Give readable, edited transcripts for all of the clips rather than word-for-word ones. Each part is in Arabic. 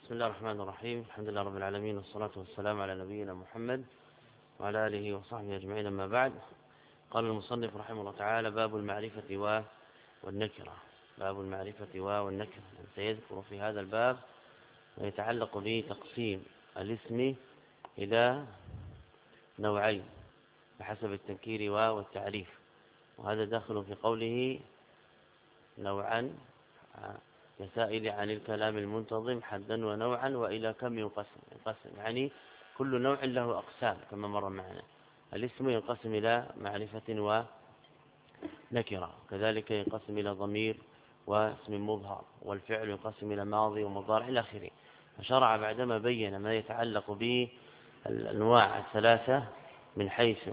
بسم الله الرحمن الرحيم. الحمد لله رب العالمين، والصلاة والسلام على نبينا محمد وعلى آله وصحبه أجمعين. أما بعد، قال المصنف رحمه الله تعالى: باب المعرفة والنكرة. باب المعرفة والنكرة. سيذكر في هذا الباب ما يتعلق بتقسيم الاسم إلى نوعين بحسب التنكير والتعريف، وهذا داخل في قوله نوعا كسائل عن الكلام المنتظم حدا ونوعا وإلى كم ينقسم، يعني كل نوع له أقسام كما مر معنا. الاسم ينقسم إلى معرفة ونكرة، كذلك ينقسم إلى ضمير واسم مظهر، والفعل ينقسم إلى ماضي ومضارع إلى آخره. فشرع بعدما بين ما يتعلق بالأنواع الثلاثة من حيث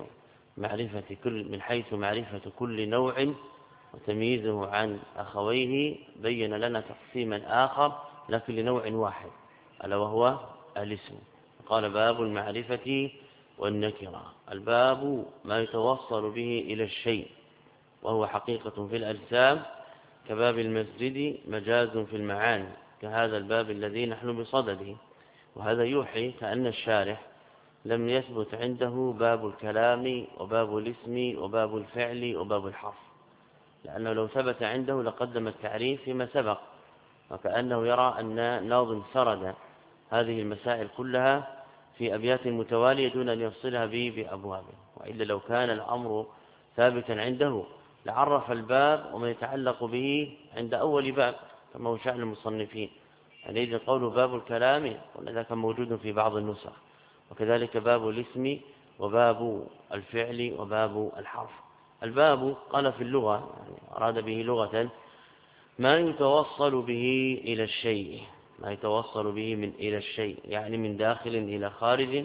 معرفة كل نوع وتمييزه عن أخويه، بين لنا تقسيما آخر لكن لنوع واحد، ألا وهو الاسم. قال: باب المعرفة والنكرة. الباب ما يتوصل به إلى الشيء، وهو حقيقة في الأجسام، كباب المسجد مجاز في المعاني، كهذا الباب الذي نحن بصدده. وهذا يوحي كأن الشارح لم يثبت عنده باب الكلام وباب الاسم وباب الفعل وباب الحرف، لأنه لو ثبت عنده لقدم التعريف فيما سبق، وكأنه يرى أن ناظم سرد هذه المسائل كلها في أبيات متوالية دون أن يفصلها بأبواب. وإلا لو كان الأمر ثابتا عنده لعرف الباب وما يتعلق به عند أول باب كما هو شأن المصنفين. يعني إذا قوله باب الكلام وهذا كان موجود في بعض النسخ، وكذلك باب الاسم وباب الفعل وباب الحرف. الباب قال في اللغة، يعني أراد به لغة ما يتوصل به إلى الشيء، ما يتوصل به إلى الشيء، يعني من داخل إلى خارج،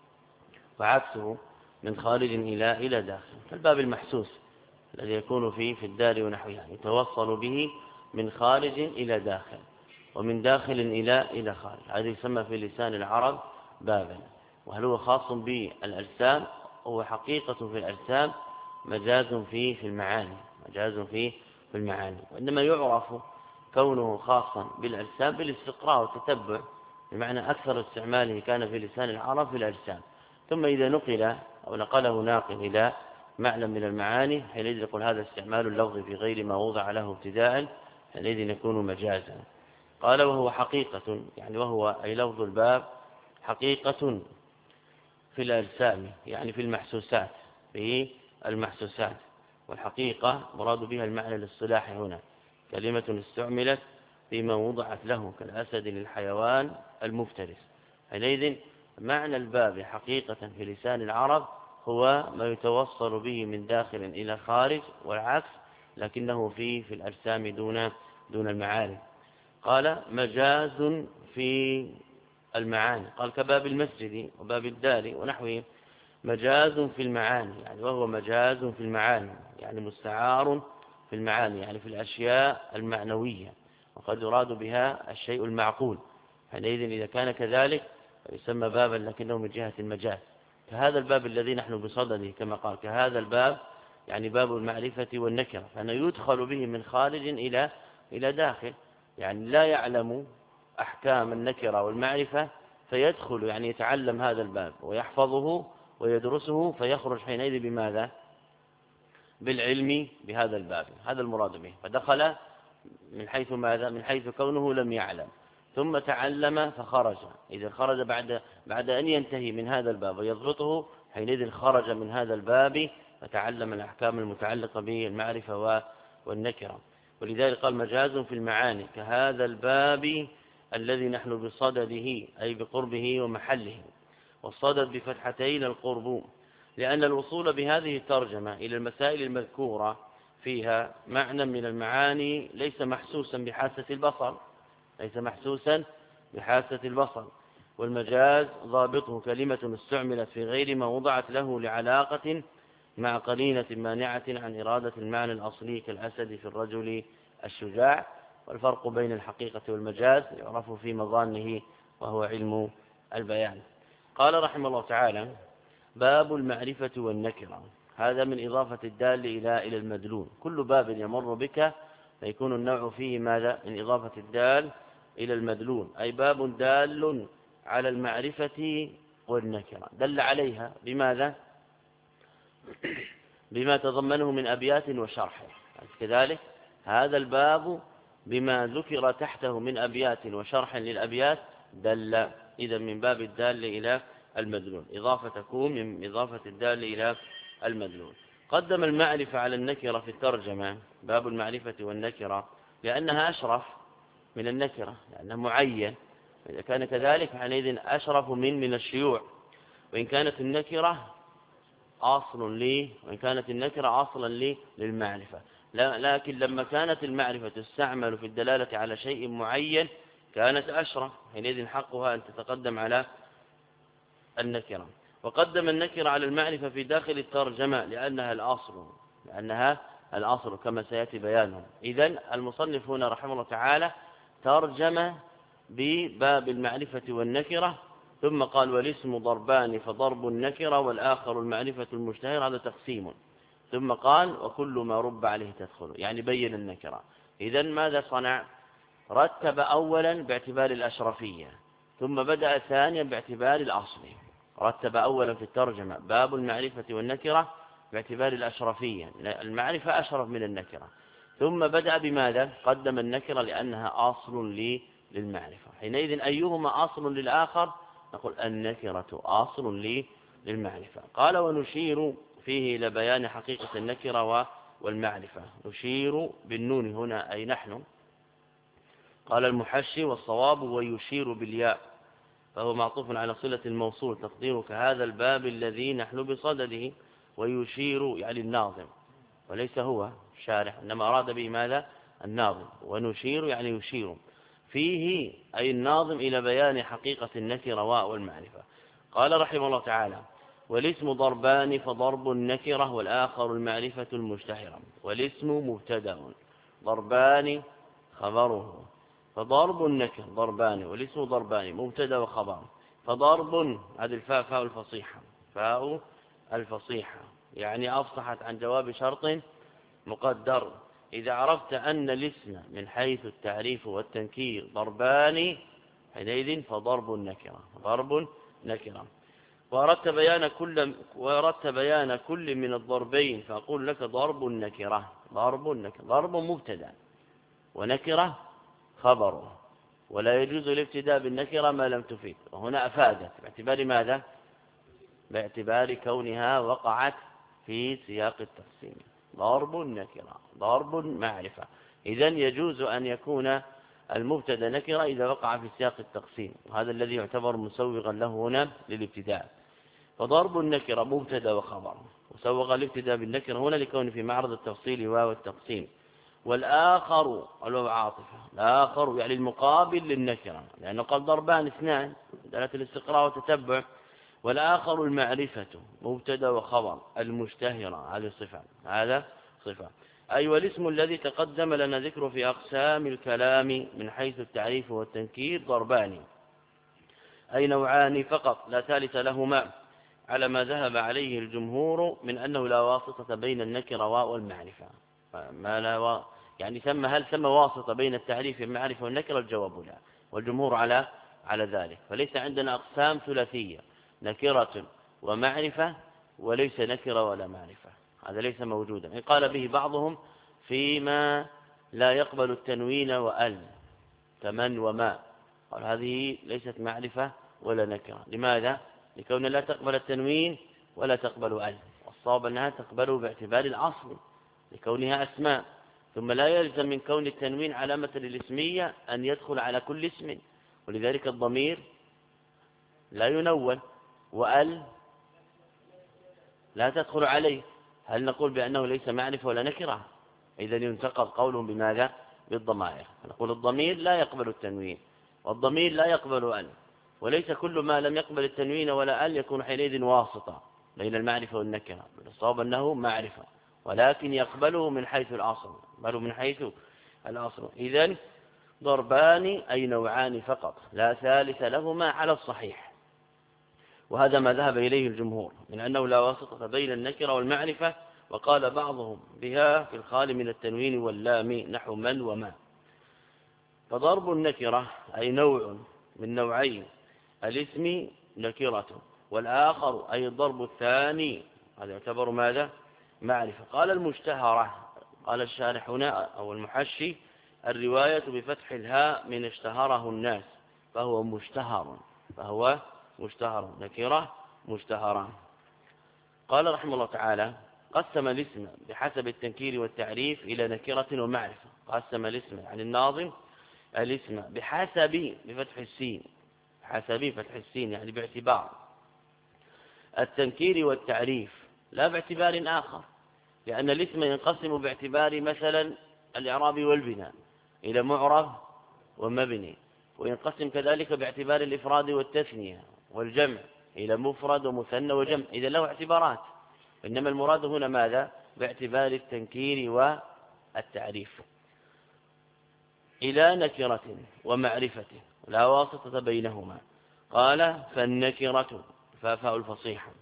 وعكسه من خارج إلى داخل. فالباب المحسوس الذي يكون في الدار ونحوها يتوصل به من خارج إلى داخل، ومن داخل إلى خارج. هذا يسمى في لسان العرب بابا. وهل هو خاص بالأجسام؟ هو حقيقة في الأجسام، مجاز في المعاني، مجاز في المعاني. وإنما يعرف كونه خاصا بالأجسام بالاستقراء والتتبع، بمعنى أكثر استعماله كان في لسان العرب في الأجسام، ثم إذا نقل أو نقله ناقل إلى معنى من المعاني حينئذ يقول هذا استعمال اللفظ في غير ما وضع له ابتداء، حينئذ يكون مجازا. قال: وهو حقيقة، يعني وهو أي لفظ الباب حقيقة في الأجسام، يعني في المحسوسات، في المحسوسات. والحقيقة مراد بها المعنى الاصطلاحي هنا، كلمة استعملت فيما وضعت له كالأسد للحيوان المفترس. حينئذ معنى الباب حقيقة في لسان العرب هو ما يتوصل به من داخل إلى خارج، والعكس، لكنه في الأجسام دون المعاني. قال: مجاز في المعاني. قال: كباب المسجد وباب الدار ونحوه، مجاز في المعاني، يعني وهو مجاز في المعاني، يعني مستعار في المعاني، يعني في الأشياء المعنوية، وقد يراد بها الشيء المعقول. حينئذ إذا كان كذلك فيسمى بابا لكنه من جهة المجاز، كهذا الباب الذي نحن بصدده، كما قال كهذا الباب، يعني باب المعرفة والنكرة، فأنه يدخل به من خارج إلى داخل، يعني لا يعلم أحكام النكرة والمعرفة فيدخل، يعني يتعلم هذا الباب ويحفظه ويدرسه، فيخرج حينئذ بماذا؟ بالعلم بهذا الباب. هذا المراد به. فدخل من حيث ماذا؟ من حيث كونه لم يعلم، ثم تعلم فخرج. إذا خرج بعد أن ينتهي من هذا الباب ويضبطه، حينئذ خرج من هذا الباب فتعلم الأحكام المتعلقة بالمعرفة والنكرة. ولذلك قال: مجاز في المعاني، كهذا الباب الذي نحن بصدده، أي بقربه ومحله. والصدد بفتحتين القرب، لأن الوصول بهذه الترجمة إلى المسائل المذكورة فيها معنى من المعاني ليس محسوسا بحاسة البصر، ليس محسوسا بحاسة البصر. والمجاز ضابطه كلمة استعملت في غير ما وضعت له لعلاقة مع قرينة مانعة عن إرادة المعنى الأصلي، كالأسد في الرجل الشجاع. والفرق بين الحقيقة والمجاز يعرف في مظانه، وهو علم البيان. قال رحمه الله تعالى: باب المعرفة والنكرة. هذا من إضافة الدال إلى المدلول. كل باب يمر بك فيكون النوع فيه ماذا؟ من إضافة الدال إلى المدلول، أي باب دال على المعرفة والنكرة، دل عليها بماذا؟ بما تضمنه من أبيات وشرح. كذلك هذا الباب بما ذكر تحته من أبيات وشرح للأبيات دل، إذا من باب الدال إلى المدلول، إضافة تكون من إضافة الدال إلى المدلول. قدم المعرفة على النكرة في الترجمة، باب المعرفة والنكرة، لأنها أشرف من النكرة، لأنها معين. إذا كان كذلك حينئذ أشرف من الشيوع، وإن كانت النكرة أصل لي، وإن كانت النكرة أصلا لي للمعرفة. لكن لما كانت المعرفة تستعمل في الدلالة على شيء معين كانت أشرف، حينئذ حقها أن تتقدم على النكرة. وقدم النكرة على المعرفة في داخل الترجمة لأنها الأصل كما سيأتي بيانه. إذن المصنف هنا رحمه الله تعالى ترجم بباب المعرفة والنكرة، ثم قال والاسم ضربان فضرب النكرة والآخر المعرفة المشتهرة، هذا تقسيم. ثم قال وكل ما رب عليه تدخل، يعني بين النكرة. إذن ماذا صنع؟ رتب أولا باعتبار الأشرفية، ثم بدأ ثانيا باعتبار الأصل. رتب أولا في الترجمة باب المعرفة والنكرة باعتبار الأشرفية، المعرفة أشرف من النكرة، ثم بدأ بماذا؟ قدم النكرة لأنها أصل للمعرفة. حينئذ أيهما أصل للآخر؟ نقول النكرة أصل للمعرفة. قال ونشير فيه إلى بيان حقيقة النكرة والمعرفة. نشير بالنون هنا أي نحن. قال المحشي والصواب ويشير بالياء، فهو معطوف على صلة الموصول، تقدير كهذا الباب الذي نحن بصدده. ويشير يعني الناظم، وليس هو الشارح، إنما أراد به ماذا؟ الناظم. ونشير يعني يشير فيه أي الناظم إلى بيان حقيقة النكرة والمعرفة. قال رحمه الله تعالى والاسم ضربان فضرب النكرة والآخر المعرفة المشتهرة. والاسم مبتدأ، ضربان خبره، فضرب النكر ضربان، والاسم ضربان مبتدا وخبر. فضرب هذه الفاء فاء الفصيحة، فاء الفصيحة يعني أفصحت عن جواب شرط مقدر. إذا عرفت أن الاسم من حيث التعريف والتنكير ضربان حينئذ فضرب النكرة ضرب نكرة. وأردت بيان كل من الضربين فأقول لك ضرب النكرة. ضرب مبتدا ونكرة خبره، ولا يجوز الابتداء بالنكرة ما لم تفيد. وهنا أفادت باعتبار ماذا؟ باعتبار كونها وقعت في سياق التقسيم. ضرب النكرة ضرب معرفة، إذن يجوز أن يكون المبتدا نكرة إذا وقع في سياق التقسيم، وهذا الذي يعتبر مسوغا له هنا للابتداء. فضرب النكرة مبتدا وخبر، وسوغ الابتداء بالنكرة هنا لكون في معرض التفصيل والتقسيم. والآخر الواو عاطفة، الآخر يعني المقابل للنكرة، لأنه قال ضربان اثنان دلالة الاستقراء والتتبع. والآخر المعرفة مبتدا وخبر المشتهرة، هذا صفة. أي والاسم الذي تقدم لنا ذكره في أقسام الكلام من حيث التعريف والتنكير ضربان، أي نوعان فقط لا ثالث لهما، على ما ذهب عليه الجمهور من أنه لا واسطة بين النكرة والمعرفة. يعني هل ثم واسطة بين التعريف والمعرفة والنكرة؟ الجواب لا، والجمهور على ذلك. فليس عندنا أقسام ثلاثية، نكرة ومعرفة، وليس نكرة ولا معرفة، هذا ليس موجودا. قال به بعضهم فيما لا يقبل التنوين وأل كمن وما، قال هذه ليست معرفة ولا نكرة. لماذا؟ لكون لا تقبل التنوين ولا تقبل أل، والصواب أنها تقبل باعتبار الأصل لكونها أسماء. ثم لا يلزم من كون التنوين علامة للاسمية أن يدخل على كل اسم، ولذلك الضمير لا ينون، وأل لا تدخل عليه. هل نقول بأنه ليس معرفة ولا نكرة؟ إذن ينتقض قولهم بماذا؟ بالضمائر. نقول الضمير لا يقبل التنوين، والضمير لا يقبل أل، وليس كل ما لم يقبل التنوين ولا أل يكون حينئذ واسطة بين المعرفة والنكرة. الصواب أنه معرفة، ولكن يقبله من حيث الأصل. إذن ضربان أي نوعان فقط لا ثالث لهما على الصحيح، وهذا ما ذهب إليه الجمهور من أنه لا واسطة بين النكرة والمعرفة. وقال بعضهم بها في الخال من التنوين واللام نحو من وما. فضرب النكرة أي نوع من نوعي الاسم نكرة، والآخر أي الضرب الثاني هذا يعتبر ماذا؟ معرفة. قال المشتهرة، قال الشارح هنا أو المحشي: الرواية بفتح الهاء من اشتهره الناس، فهو مشتهر، فهو مشتهر، نكرة مشتهرة. قال رحمه الله تعالى: قسم الاسم بحسب التنكير والتعريف إلى نكرة ومعرفة. قسم الاسم يعني الناظم الاسم بحسب بفتح السين، حسب فتح السين يعني باعتبار التنكير والتعريف لا باعتبار آخر، لأن الاسم ينقسم باعتبار مثلا الإعراب والبناء إلى معرب ومبني، وينقسم كذلك باعتبار الإفراد والتثنية والجمع إلى مفرد ومثنى وجمع، إذا له اعتبارات. إنما المراد هنا ماذا؟ باعتبار التنكير والتعريف. إلى نكرة ومعرفة لا واسطة بينهما. قال: فالنكرة فاء الفصيحة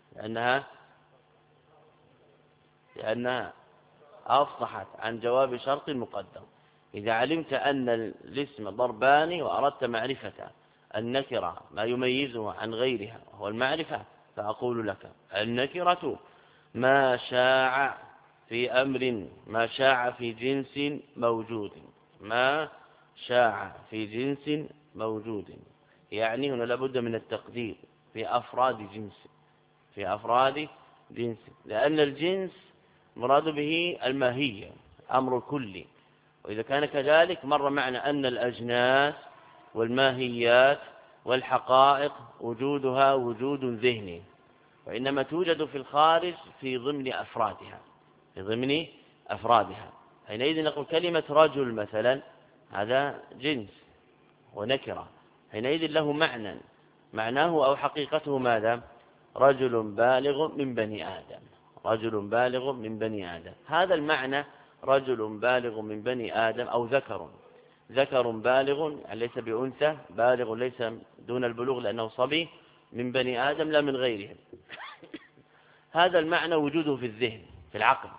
لأنها أفصحت عن جواب شرط مقدم. إذا علمت أن الاسم ضربان وأردت معرفة النكرة ما يميزه عن غيرها وهو المعرفة، فأقول لك: النكرة ما شاع في أمر، ما شاع في جنس موجود، ما شاع في جنس موجود. يعني هنا لابد من التقدير في أفراد جنس، في أفراد جنس، لأن الجنس مراد به الماهية، أمر كلي. وإذا كان كذلك مر معنا أن الأجناس والماهيات والحقائق وجودها وجود ذهني، وإنما توجد في الخارج في ضمن أفرادها، في ضمن أفرادها. حينئذ نقول كلمة رجل مثلا هذا جنس ونكرة، حينئذ له معنى، معناه أو حقيقته ماذا؟ رجل بالغ من بني آدم، رجل بالغ من بني آدم. هذا المعنى رجل بالغ من بني آدم أو ذكر بالغ يعني ليس بأنثى، بالغ ليس دون البلوغ لأنه صبي، من بني آدم لا من غيرهم. هذا المعنى وجوده في الذهن في العقل،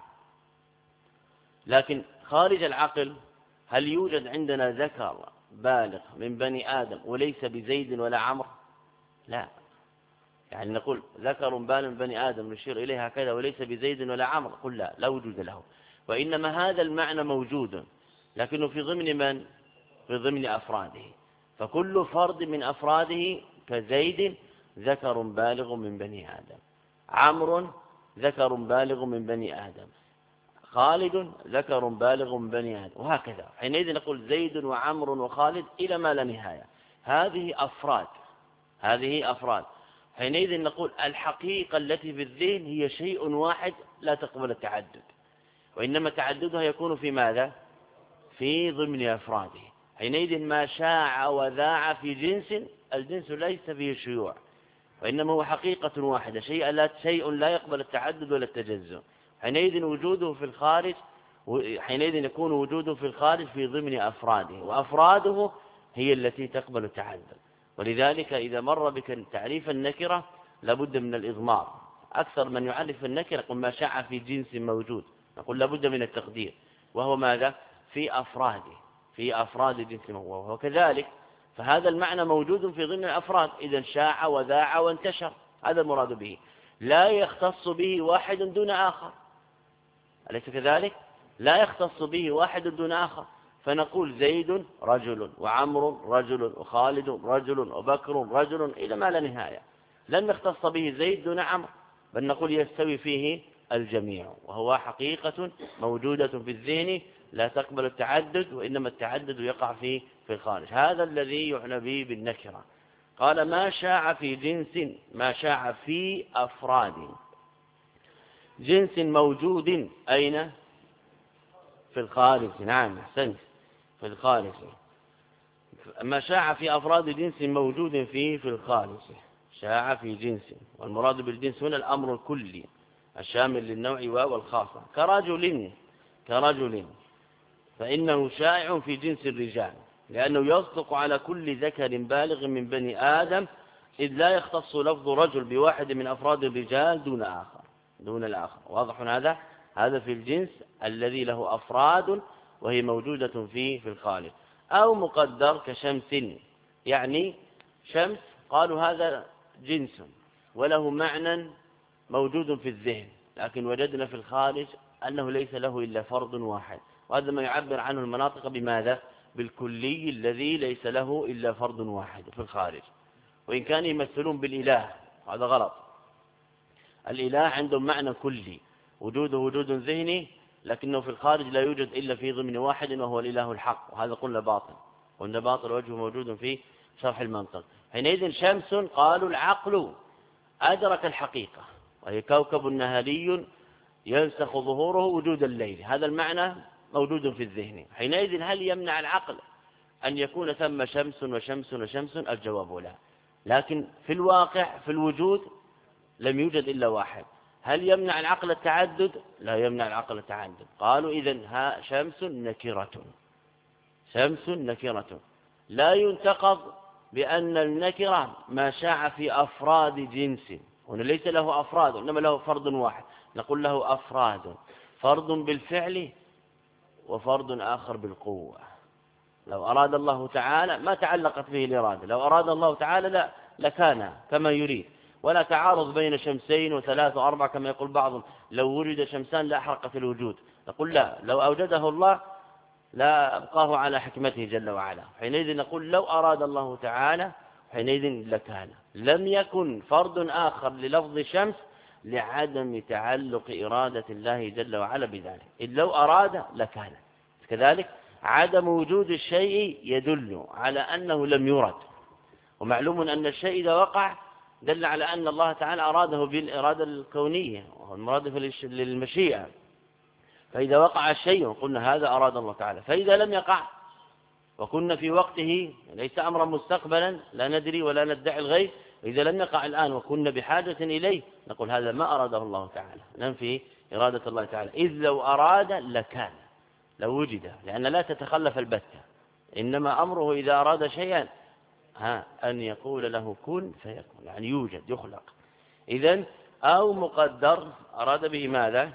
لكن خارج العقل هل يوجد عندنا ذكر بالغ من بني آدم وليس بزيد ولا عمرو؟ لا. يعني نقول ذكر بالغ من بني آدم نشير إليه هكذا وليس بزيد ولا عمرو، قل لا، لا وجود له. وإنما هذا المعنى موجود، لكنه في ضمن من؟ في ضمن أفراده. فكل فرد من أفراده كزيد ذكر بالغ من بني آدم، عمرو ذكر بالغ من بني آدم، خالد ذكر بالغ من بني آدم، وهكذا. حينئذ نقول زيد وعمر وخالد إلى ما لا نهاية. هذه أفراد، هذه أفراد. حينئذ نقول الحقيقة التي في الذهن هي شيء واحد لا تقبل التعدد، وإنما تعددها يكون في ماذا؟ في ضمن أفراده. حينئذ ما شاع وذاع في جنس، الجنس ليس فيه شيوع، وإنما هو حقيقة واحدة، شيء لا يقبل التعدد ولا التجزؤ. حينئذ وجوده في الخارج، حينئذ يكون وجوده في الخارج في ضمن أفراده، وأفراده هي التي تقبل التعدد. ولذلك إذا مر بك تعريف النكرة لابد من الإضمار. أكثر من يعرف النكرة يقول ما شاع في جنس موجود، نقول لابد من التقدير، وهو ماذا؟ في أفراده، في أفراد جنس موجود. وهو كذلك، فهذا المعنى موجود في ضمن الأفراد، إذا شاع وذاع وانتشر، هذا المراد به، لا يختص به واحد دون آخر، أليس كذلك؟ لا يختص به واحد دون آخر. فنقول زيد رجل وعمر رجل وخالد رجل وبكر رجل إلى ما لا نهاية، لم يختص به زيد دون عمرو، بل نقول يستوي فيه الجميع، وهو حقيقة موجودة في الذهن لا تقبل التعدد، وإنما التعدد يقع في الخارج. هذا الذي يعنى به بالنكرة. قال ما شاع في جنس، ما شاع في أفراد جنس موجود أين؟ في الخارج. نعم أحسنت، في الخارج. ما شاع في أفراد جنس موجود في الخارج، شاع في جنس، والمراد بالجنس هنا الأمر الكلي الشامل للنوع والخاصة. كرجل فإنه شائع في جنس الرجال، لأنه يصدق على كل ذكر بالغ من بني آدم، إذ لا يختص لفظ رجل بواحد من أفراد الرجال دون الآخر. واضح هذا في الجنس الذي له أفراد وهي موجودة في الخالق. أو مقدر كشمس، يعني شمس قالوا هذا جنس وله معنى موجود في الذهن، لكن وجدنا في الخارج أنه ليس له إلا فرد واحد، وهذا ما يعبر عنه المناطق بماذا؟ بالكلي الذي ليس له إلا فرد واحد في الخارج. وإن كانوا يمثلون بالإله هذا غلط، الإله عندهم معنى كلي، وجوده وجود ذهني، لكنه في الخارج لا يوجد إلا في ضمن واحد وهو الإله الحق، وهذا قلنا باطل، قلنا باطل وجهه موجود في شرح المنطق. حينئذ شمس قالوا العقل أدرك الحقيقة، وهي كوكب نهاري ينسخ ظهوره وجود الليل، هذا المعنى موجود في الذهن. حينئذ هل يمنع العقل أن يكون ثم شمس وشمس وشمس؟ الجواب لا، لكن في الواقع في الوجود لم يوجد إلا واحد. هل يمنع العقل التعدد؟ لا يمنع العقل التعدد. قالوا إذن ها شمس نكرة، شمس نكرة لا ينتقض بأن النكرة ما شاع في أفراد جنس، هنا ليس له أفراد إنما له فرد واحد، نقول له أفراد، فرد بالفعل وفرد آخر بالقوة. لو أراد الله تعالى ما تعلقت به الإرادة، لو أراد الله تعالى لا لكان كما يريد، ولا تعارض بين شمسين وثلاث وأربع كما يقول بعضهم، لو وجد شمسان لأحرقت الوجود، نقول لا، لو أوجده الله لا أبقاه على حكمته جل وعلا. حينئذ نقول لو أراد الله تعالى حينئذ لكان، لم يكن فرد آخر للفظ شمس لعدم تعلق إرادة الله جل وعلا بذلك، إذ لو أراد لكان. كذلك عدم وجود الشيء يدل على أنه لم يرد، ومعلوم أن الشيء إذا وقع دل على أن الله تعالى أراده بالإرادة الكونية، وهو المراد للمشيئة. فإذا وقع الشيء قلنا هذا أراد الله تعالى، فإذا لم يقع وكنا في وقته ليس أمرا مستقبلا لا ندري ولا ندعي الغيب، إذا لم يقع الآن وكنا بحاجة إليه نقول هذا ما أراده الله تعالى، ننفي إرادة الله تعالى، إذ لو أراد لكان، لو وجد، لأن لا تتخلف البتة، إنما أمره إذا أراد شيئا أن يقول له كن فيكون، يعني يوجد يخلق. إذن أو مقدر أراد به ماذا؟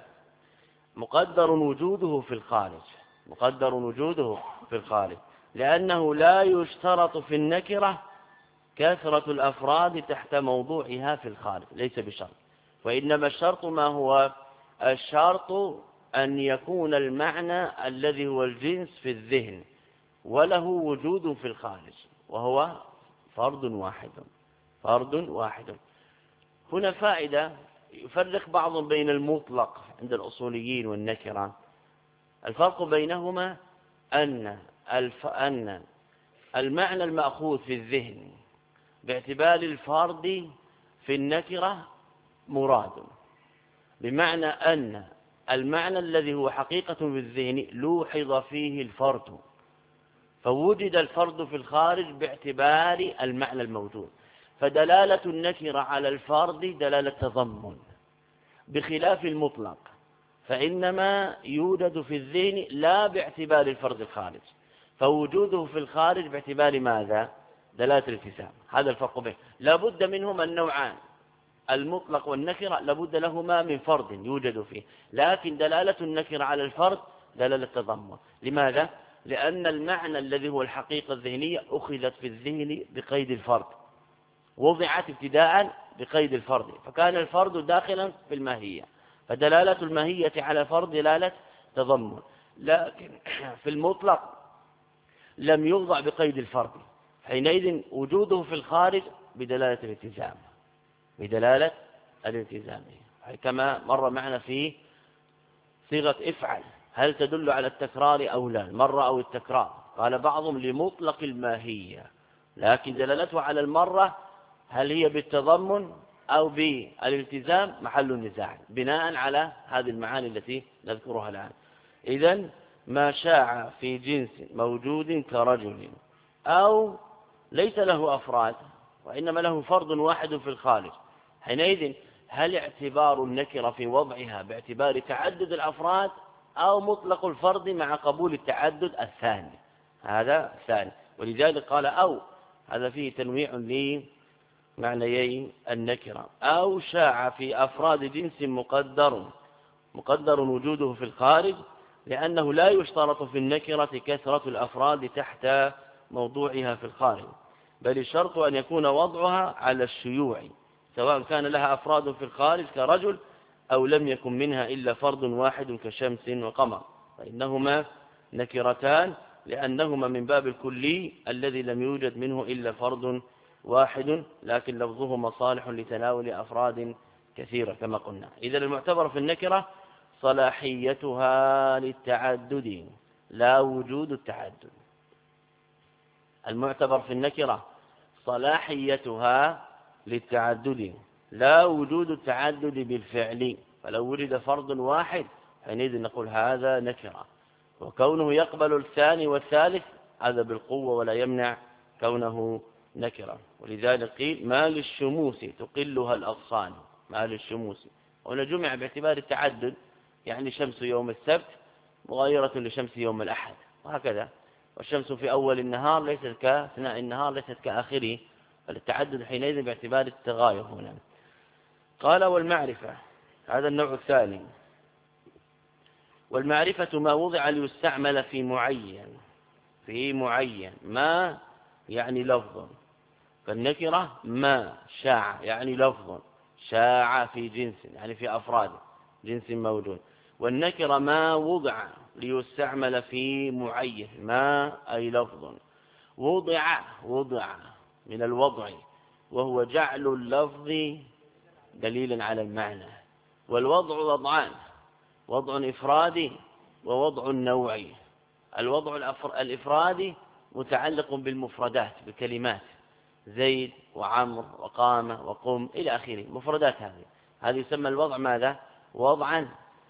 مقدر وجوده في الخارج، مقدر وجوده في الخارج، لأنه لا يشترط في النكرة كثرة الأفراد تحت موضوعها في الخارج، ليس بشرط، وإنما الشرط ما هو؟ الشرط أن يكون المعنى الذي هو الجنس في الذهن وله وجود في الخارج، وهو فرد واحد، فرد واحد. هنا فائدة، يفرق بعضهم بين المطلق عند الأصوليين والنكرة. الفرق بينهما أن المعنى المأخوذ في الذهن باعتبار الفرد في النكرة مراد، بمعنى أن المعنى الذي هو حقيقة في الذهن لوحظ فيه الفرد، فوجد الفرد في الخارج باعتبار المعنى الموجود، فدلالة النكرة على الفرد دلالة تضمن، بخلاف المطلق فإنما يوجد في الذهن لا باعتبار الفرد الخارج، فوجوده في الخارج باعتبار ماذا؟ دلالة الالتزام. هذا الفرق بين، لابد منهما النوعان، المطلق والنكرة لابد لهما من فرد يوجد فيه، لكن دلالة النكرة على الفرد دلالة تضمن. لماذا؟ لأن المعنى الذي هو الحقيقة الذهنية أخذت في الذهن بقيد الفرد، وضعت ابتداء بقيد الفرد، فكان الفرد داخلا في الماهية، فدلالة الماهية على الفرد دلالة تضمن. لكن في المطلق لم يوضع بقيد الفرد، حينئذ وجوده في الخارج بدلالة الالتزام، بدلالة الالتزام، كما مر معنا في صيغة افعل، هل تدل على التكرار أو لا، المرة أو التكرار؟ قال بعضهم لمطلق الماهية، لكن دلالته على المرة هل هي بالتضمن أو بالالتزام محل النزاع بناء على هذه المعاني التي نذكرها الآن. إذن ما شاع في جنس موجود كرجل أو ليس له أفراد وإنما له فرد واحد في الخارج، حينئذ هل اعتبار النكرة في وضعها باعتبار تعدد الأفراد أو مطلق الفرد مع قبول التعدد الثاني؟ هذا الثاني، ولذلك قال أو، هذا فيه تنويع لمعنيي النكرة. أو شاع في أفراد جنس مقدر وجوده في الخارج لأنه لا يشترط في النكرة كثرة الأفراد تحت موضوعها في الخارج، بل الشرط أن يكون وضعها على الشيوع، سواء كان لها أفراد في الخارج كرجل أو لم يكن منها إلا فرد واحد كشمس وقمر، فإنهما نكرتان لأنهما من باب الكلي الذي لم يوجد منه إلا فرد واحد، لكن لفظهما صالح لتناول أفراد كثيرة كما قلنا. إذا المعتبر في النكرة صلاحيتها للتعدد لا وجود التعدد. المعتبر في النكرة صلاحيتها للتعدد لا وجود التعدد بالفعل، فلو وجد فرد واحد حينئذ نقول هذا نكرة، وكونه يقبل الثاني والثالث هذا بالقوة ولا يمنع كونه نكرة. ولذلك قيل ما للشموس تقلها الأغصان، ما للشموس، وهنا جمع باعتبار التعدد، يعني شمس يوم السبت مغايرة لشمس يوم الأحد وهكذا، والشمس في أول النهار ليست كأثناء النهار ليست كآخره، فالتعدد حينئذ باعتبار التغاير هنا. قال والمعرفة، هذا النوع الثاني. والمعرفة ما وضع ليستعمل في معين، في معين، ما يعني لفظ، فالنكرة ما شاع يعني لفظ، شاع في جنس يعني في أفراد جنس موجود، والنكرة ما وضع ليستعمل في معين، ما أي لفظ، وضع من الوضع، وهو جعل اللفظ دليلا على المعنى. والوضع وضعان، وضع إفرادي ووضع نوعي. الوضع الإفرادي متعلق بالمفردات بالكلمات، زيد وعمر وقام وقم إلى آخره، مفردات هذه يسمى الوضع ماذا؟ وضعا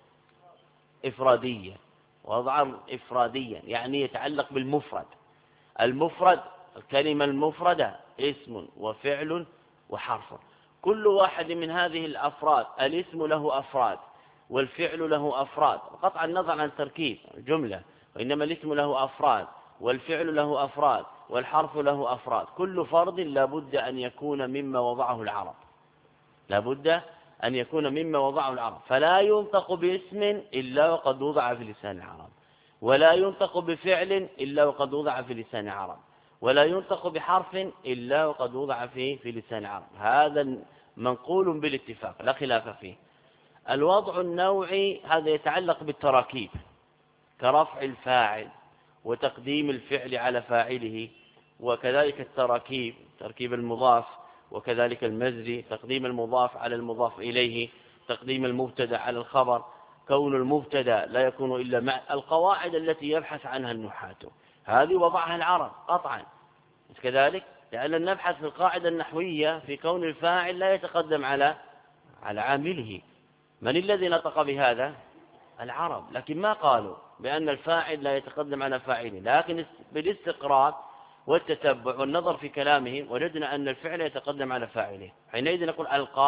إفراديا، وضعا إفراديا يعني يتعلق بالمفرد. المفرد الكلمة المفردة اسم وفعل وحرف، كل واحد من هذه الأفراد، الاسم له أفراد والفعل له أفراد، قطع النظر عن تركيب الجملة، وإنما الاسم له أفراد والفعل له أفراد والحرف له أفراد، كل فرد لابد أن يكون مما وضعه العرب، لابد أن يكون مما وضعه العرب، فلا ينطق باسم إلا وقد وضع في لسان العرب، ولا ينطق بفعل إلا وقد وضع في لسان العرب، ولا ينطق بحرف إلا وقد وضع في لسان العرب. هذا منقول بالاتفاق لا خلاف فيه. الوضع النوعي هذا يتعلق بالتراكيب، كرفع الفاعل وتقديم الفعل على فاعله، وكذلك التراكيب تركيب المضاف، وكذلك المزري تقديم المضاف على المضاف إليه، تقديم المبتدا على الخبر، كون المبتدا لا يكون إلا مع القواعد التي يبحث عنها النحاة، هذه وضعها العرب قطعا كذلك، لأن نبحث في القاعدة النحوية في كون الفاعل لا يتقدم على عامله. من الذي نطق بهذا؟ العرب، لكن ما قالوا بأن الفاعل لا يتقدم على فاعله، لكن بالاستقراء والتتبع والنظر في كلامهم وجدنا أن الفعل يتقدم على فاعله، حينئذ نقول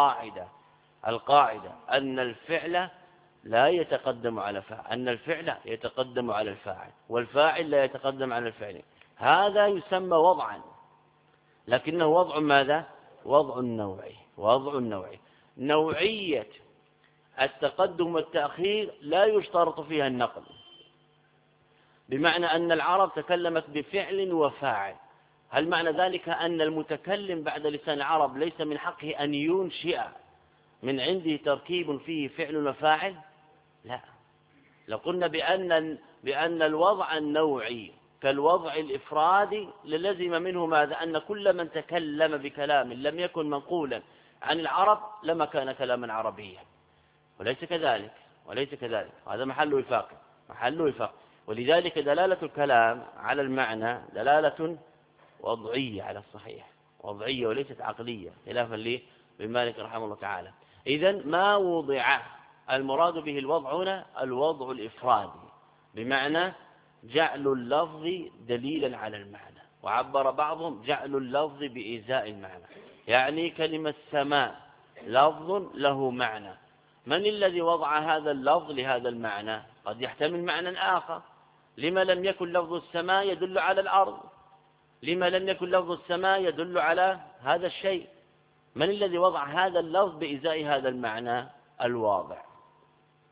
القاعدة أن الفعل لا يتقدم على فاعل، أن الفعل يتقدم على الفاعل والفاعل لا يتقدم على الفعل، هذا يسمى وضعا، لكنه وضع ماذا؟ وضع النوعي. نوعية التقدم والتأخير لا يشترط فيها النقل، بمعنى أن العرب تكلمت بفعل وفاعل، هل معنى ذلك أن المتكلم بعد لسان العرب ليس من حقه أن ينشئ من عنده تركيب فيه فعل وفاعل؟ لا، لو قلنا بأن الوضع النوعي كالوضع الإفرادي للزم منه ماذا؟ أن كل من تكلم بكلام لم يكن منقولا عن العرب لما كان كلاما عربيا، وليس كذلك هذا محل وفاق. ولذلك دلالة الكلام على المعنى دلالة وضعية على الصحيح، وضعية وليست عقلية، خلافا لابن مالك رحمه الله تعالى. إذن ما وضع المراد به الوضع هنا الوضع الإفرادي، بمعنى جعل اللفظ دليلا على المعنى، وعبر بعضهم جعل اللفظ بإزاء المعنى، يعني كلمة سماء لفظ له معنى، من الذي وضع هذا اللفظ لهذا المعنى؟ قد يحتمل معنى آخر، لما لم يكن لفظ السماء يدل على الأرض؟ لما لم يكن لفظ السماء يدل على هذا الشيء؟ من الذي وضع هذا اللفظ بإزاء هذا المعنى؟ الواضع.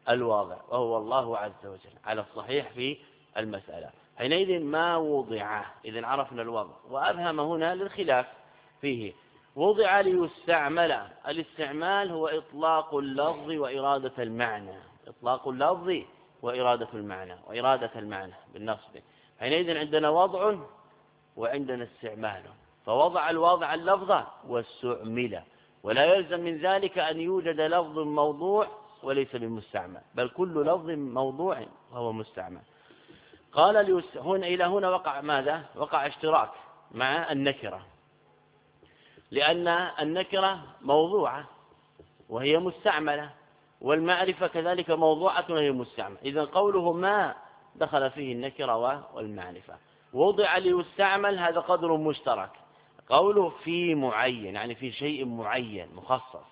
الواضع وهو الله عز وجل على الصحيح في المسألة. حينئذ ما وضع، إذن عرفنا الوضع، وأبهم هنا للخلاف فيه. وضع ليستعمل، الاستعمال هو إطلاق اللفظ وإرادة المعنى، إطلاق اللفظ وإرادة المعنى بالنصب. حينئذ عندنا وضع وعندنا استعمال، فوضع الواضع اللفظ واستعمل، ولا يلزم من ذلك أن يوجد لفظ موضوع وليس بمستعمل، بل كل لفظ موضوع وهو مستعمل. قال هنا إلى هنا وقع ماذا؟ وقع اشتراك مع النكرة، لأن النكرة موضوعة وهي مستعملة، والمعرفة كذلك موضوعة وهي مستعملة. إذن قوله ما دخل فيه النكرة والمعرفة. وضع ليستعمل هذا قدر مشترك. قوله في معين يعني في شيء معين مخصص،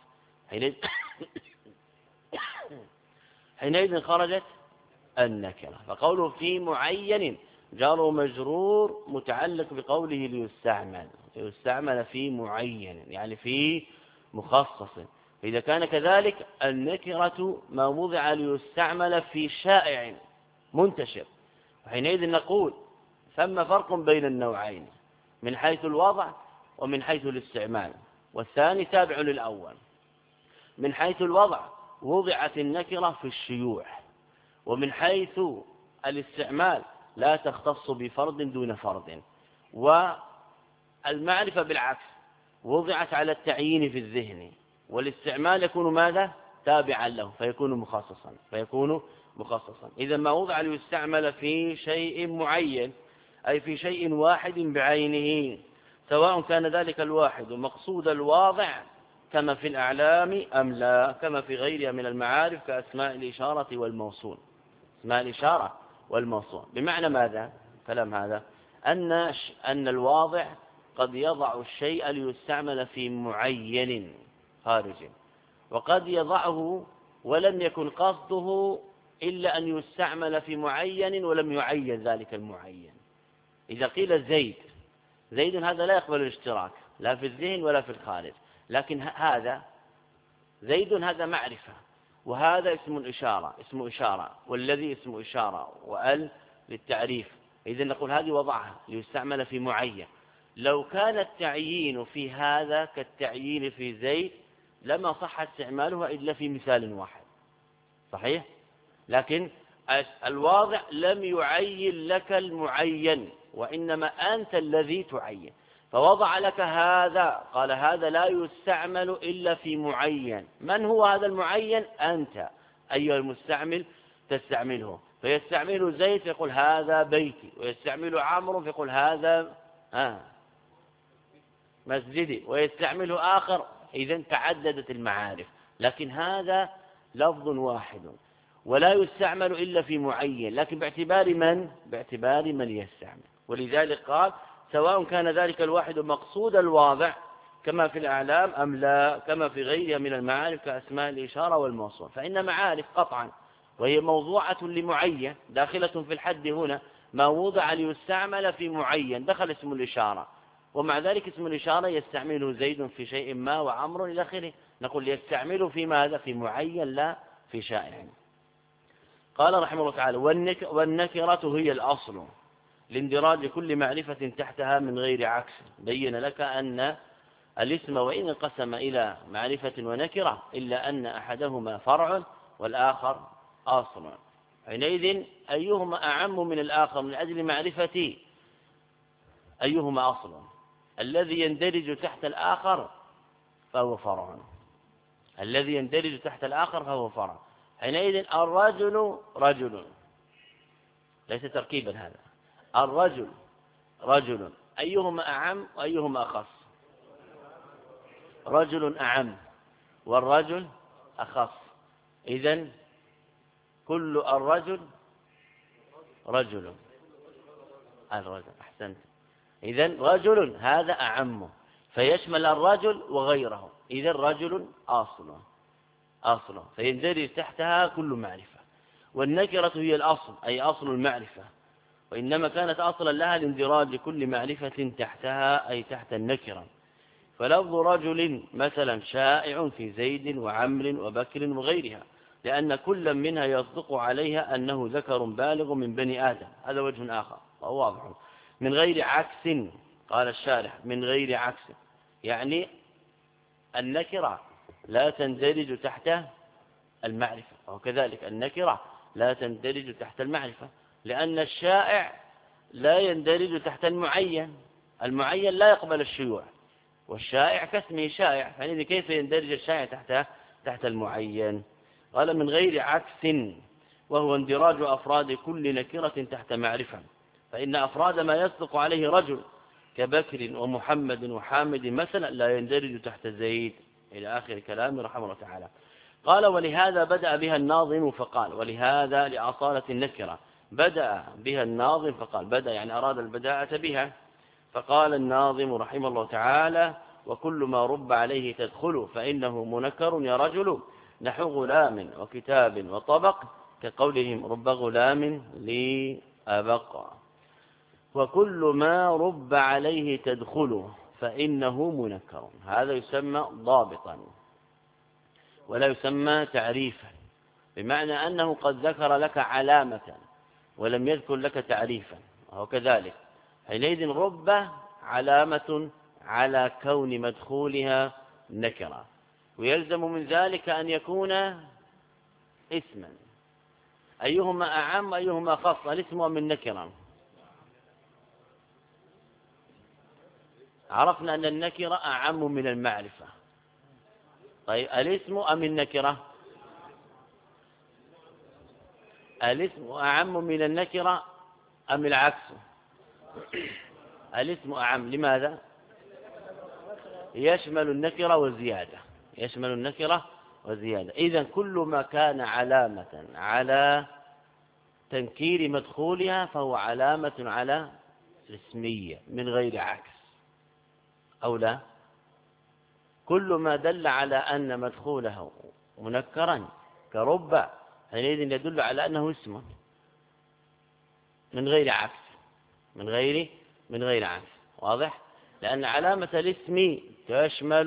حينئذ خرجت النكرة. فقوله في معين جار ومجرور متعلق بقوله ليستعمل في معين يعني في مخصص. فإذا كان كذلك النكرة ما وضع ليستعمل في شائع منتشر، وحينئذ نقول ثم فرق بين النوعين من حيث الوضع ومن حيث الاستعمال، والثاني تابع للأول. من حيث الوضع وضعت النكرة في الشيوع، ومن حيث الاستعمال لا تختص بفرد دون فرد. والمعرفة بالعكس وضعت على التعيين في الذهن، والاستعمال يكون ماذا؟ تابعا له فيكون مخصصا. إذا ما وضع ليستعمل في شيء معين أي في شيء واحد بعينه، سواء كان ذلك الواحد مقصود الواضع كما في الأعلام أم لا، كما في غيرها من المعارف كأسماء الإشارة والموصول. اسماء الإشارة والموصول بمعنى ماذا؟ كلام هذا أن الواضع قد يضع الشيء ليستعمل في معين خارج، وقد يضعه ولم يكن قصده إلا أن يستعمل في معين ولم يعين ذلك المعين. إذا قيل زيد هذا لا يقبل الاشتراك لا في الذهن ولا في الخارج، لكن هذا زيد هذا معرفة، وهذا اسم إشارة والذي اسم إشارة وأل للتعريف. إذن نقول هذه وضعها ليستعمل في معين. لو كان التعيين في هذا كالتعيين في زيد لما صح استعمالها إلا في مثال واحد صحيح، لكن الواضع لم يعين لك المعين وإنما أنت الذي تعين، فوضع لك هذا، قال هذا لا يستعمل إلا في معين. من هو هذا المعين؟ أنت أيها المستعمل تستعمله. فيستعمل زيد فيقول هذا بيتي، ويستعمل عمرو فيقول هذا مسجدي، ويستعمله آخر. إذن تعددت المعارف، لكن هذا لفظ واحد ولا يستعمل إلا في معين، لكن باعتبار من يستعمل. ولذلك قال سواء كان ذلك الواحد مقصود الواضع كما في الأعلام أم لا، كما في غيرها من المعارف كأسماء الإشارة والموصول. فإن معارف قطعا وهي موضوعة لمعين داخلة في الحد هنا، ما وضع ليستعمل في معين دخل اسم الإشارة، ومع ذلك اسم الإشارة يستعمله زيد في شيء ما وعمر إلى آخره، نقول يستعمله في ماذا؟ في معين لا في شائع. قال رحمه الله تعالى والنكرة هي الأصل لاندراج كل معرفة تحتها من غير عكس. بين لك أن الاسم وإن انقسم إلى معرفة ونكرة إلا أن أحدهما فرع والآخر أصل، حينئذ أيهما أعم من الآخر من أجل معرفتي؟ أيهما أصل؟ الذي يندرج تحت الآخر فهو فرع، الذي يندرج تحت الآخر فهو فرع. حينئذ الرجل رجل ليس تركيبا، هذا الرجل رجل، أيهما أعم وأيهما أخص؟ رجل أعم والرجل أخص. إذن كل الرجل رجل أحسنت. إذن رجل هذا أعم فيشمل الرجل وغيره، إذن رجل أصله فيندرج تحتها كل معرفة. والنكرة هي الأصل أي أصل المعرفة، وإنما كانت أصلا لها لاندراج كل معرفة تحتها أي تحت النكرة. فلفظ رجل مثلا شائع في زيد وعمر وبكر وغيرها، لأن كل منها يصدق عليها أنه ذكر بالغ من بني آدم. هذا وجه آخر وهو واضح. من غير عكس، قال الشارح من غير عكس، يعني النكرة لا تندرج تحت المعرفة، وكذلك النكرة لا تندرج تحت المعرفة، لأن الشائع لا يندرج تحت المعين، المعين لا يقبل الشيوع، والشائع كاسمه شائع، يعني كيف يندرج الشائع تحت المعين؟ قال من غير عكس، وهو اندراج أفراد كل نكرة تحت معرفة، فإن أفراد ما يصدق عليه رجل كبكر ومحمد وحامد مثلا لا يندرج تحت زيد، إلى آخر كلامه رحمه الله تعالى. قال ولهذا بدأ بها الناظم فقال، ولهذا لأصالة النكرة بدأ بها الناظم فقال، بدأ يعني أراد البداءة بها، فقال الناظم رحمه الله تعالى وكل ما رب عليه تدخل فإنه منكر يا رجل، نحو غلام وكتاب وطبق، كقولهم رب غلام لي أبق. وكل ما رب عليه تدخل فإنه منكر، هذا يسمى ضابطا ولا يسمى تعريفا، بمعنى أنه قد ذكر لك علامة ولم يذكر لك تعريفا، وهو كذلك. حينئذ رب علامة على كون مدخولها نكرة، ويلزم من ذلك أن يكون اسما. أيهما أعم أيهما خاص، الاسم أم النكرة؟ عرفنا أن النكرة أعم من المعرفة. طيب الاسم أم النكرة؟ الاسم أعم من النكرة أم العكس؟ الاسم أعم، لماذا؟ يشمل النكرة وزيادة، يشمل النكرة وزيادة. إذن كل ما كان علامة على تنكير مدخولها فهو علامة على الاسمية من غير عكس، أو لا؟ كل ما دل على أن مدخوله منكرا كرب حينئذ يدل على أنه اسم من غير عكس، من غير عكس، واضح؟ لأن علامة الاسم تشمل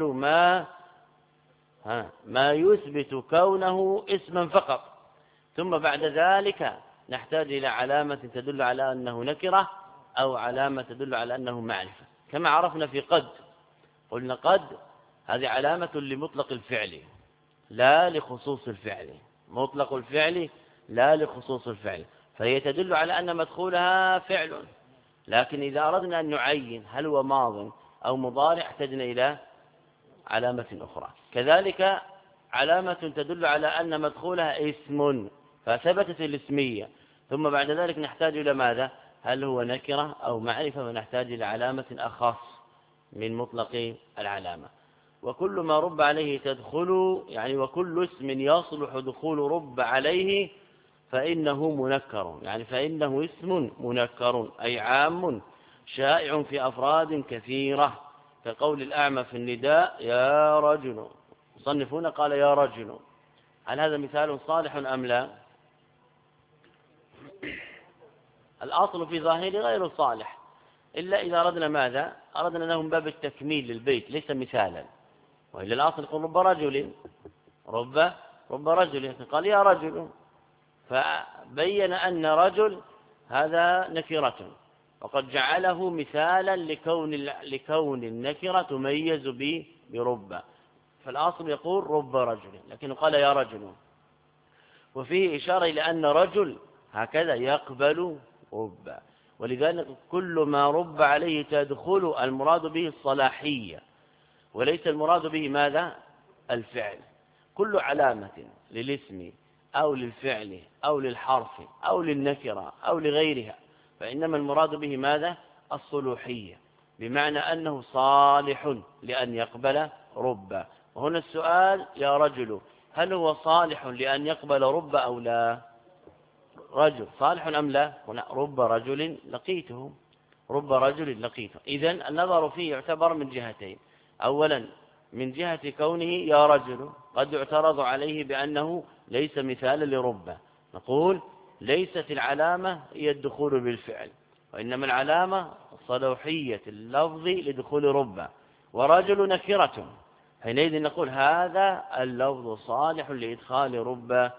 ما يثبت كونه اسما فقط، ثم بعد ذلك نحتاج إلى علامة تدل على أنه نكرة أو علامة تدل على أنه معرفة، كما عرفنا في قد، قلنا قد هذه علامة لمطلق الفعل لا لخصوص الفعل، مطلق الفعل لا لخصوص الفعل، فهي تدل على أن مدخولها فعل، لكن إذا أردنا أن نعين هل هو ماض أو مضارع احتجنا إلى علامة أخرى. كذلك علامة تدل على أن مدخولها اسم فثبتت الاسمية، ثم بعد ذلك نحتاج إلى ماذا؟ هل هو نكرة أو معرفة، ونحتاج إلى علامة أخص من مطلق العلامة. وكل ما رب عليه تدخل، يعني وكل اسم يصلح دخول رب عليه فإنه منكر، يعني فإنه اسم منكر أي عام شائع في أفراد كثيرة، كقول الأعمى في النداء يا رجل، مصنفون قال يا رجل، هل هذا مثال صالح أم لا؟ الأصل في ظاهره غير صالح، إلا إذا أردنا ماذا؟ أردنا أنه من باب التكميل للبيت ليس مثالا، وإلا الأصل يقول رب رجل، رب رجل، قال يا رجل، فبين أن رجل هذا نكرة، وقد جعله مثالا لكون النكرة تميز برب، فالأصل يقول رب رجل، لكنه قال يا رجل، وفيه إشارة إلى أن رجل هكذا يقبل رب، ولذلك كل ما رب عليه تدخل المراد به الصلاحية، وليس المراد به ماذا؟ الفعل. كل علامة للاسم أو للفعل أو للحرف أو للنكرة أو لغيرها فإنما المراد به ماذا؟ الصلوحية، بمعنى أنه صالح لأن يقبل رب. وهنا السؤال يا رجل، هل هو صالح لأن يقبل رب أو لا؟ رجل صالح أم لا؟ هنا رب رجل لقيته، رب رجل لقيته. إذن النظر فيه يعتبر من جهتين، أولا من جهة كونه يا رجل قد يعترض عليه بأنه ليس مثالا لرب، نقول ليست العلامة هي الدخول بالفعل، وإنما العلامة صلوحية اللفظ لدخول رب، ورجل نكرة، حينئذ نقول هذا اللفظ صالح لإدخال رب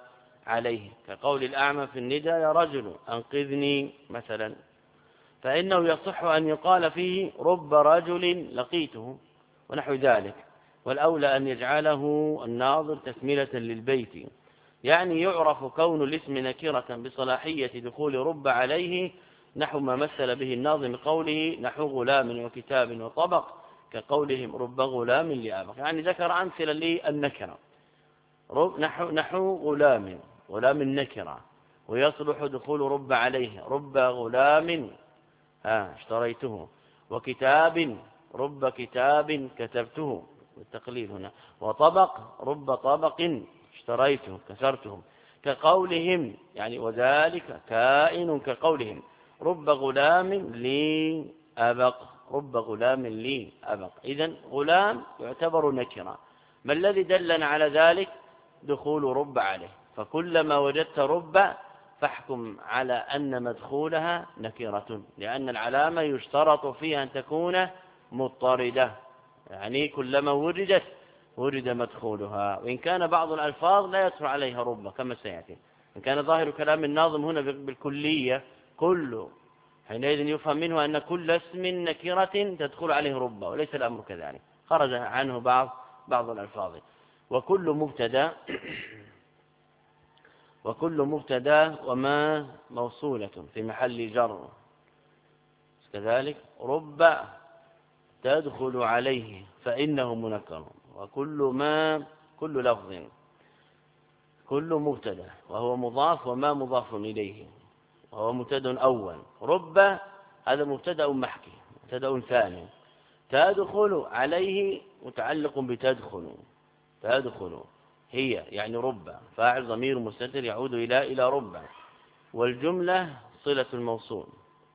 عليه، كقول الأعمى في الندى يا رجل أنقذني مثلا، فإنه يصح أن يقال فيه رب رجل لقيته ونحو ذلك. والأولى أن يجعله الناظر تكملة للبيت، يعني يعرف كون الاسم نكرة بصلاحية دخول رب عليه، نحو ما مثل به الناظم قوله نحو غلام وكتاب وطبق، كقولهم رب غلام لأبق، يعني ذكر أمثلة للنكرة. نحو غلام، غلام النكرة، ويصلح دخول رب عليه، رب غلام اشتريته، وكتاب رب كتاب كتبته بالتقليل هنا، وطبق رب طبق اشتريته كسرتهم، كقولهم يعني وذلك كائن كقولهم رب غلام لي أبق، رب غلام لي أبق. إذن غلام يعتبر نكرة، ما الذي دلنا على ذلك؟ دخول رب عليه، فكلما وجدت رب فاحكم على أن مدخولها نكرة، لأن العلامة يشترط فيها أن تكون مضطردة، يعني كلما وجد مدخولها، وإن كان بعض الألفاظ لا يدخل عليها رب كما سيأتي. إن كان ظاهر كلام الناظم هنا بالكلية كل، حينئذ يفهم منه أن كل اسم نكرة تدخل عليه رب، وليس الأمر كذلك، خرج عنه بعض الألفاظ. وكل مبتدا وما موصولة في محل جر، كذلك رب تدخل عليه فإنه منكر، كل لفظ، كل مبتدا وهو مضاف وما مضاف إليه وهو مبتدا أول، رب هذا مبتدا محكي، مبتدا ثاني، تدخل عليه متعلق تدخل هي يعني رب، فاعل ضمير مستتر يعود إلى رب، والجملة صلة الموصول،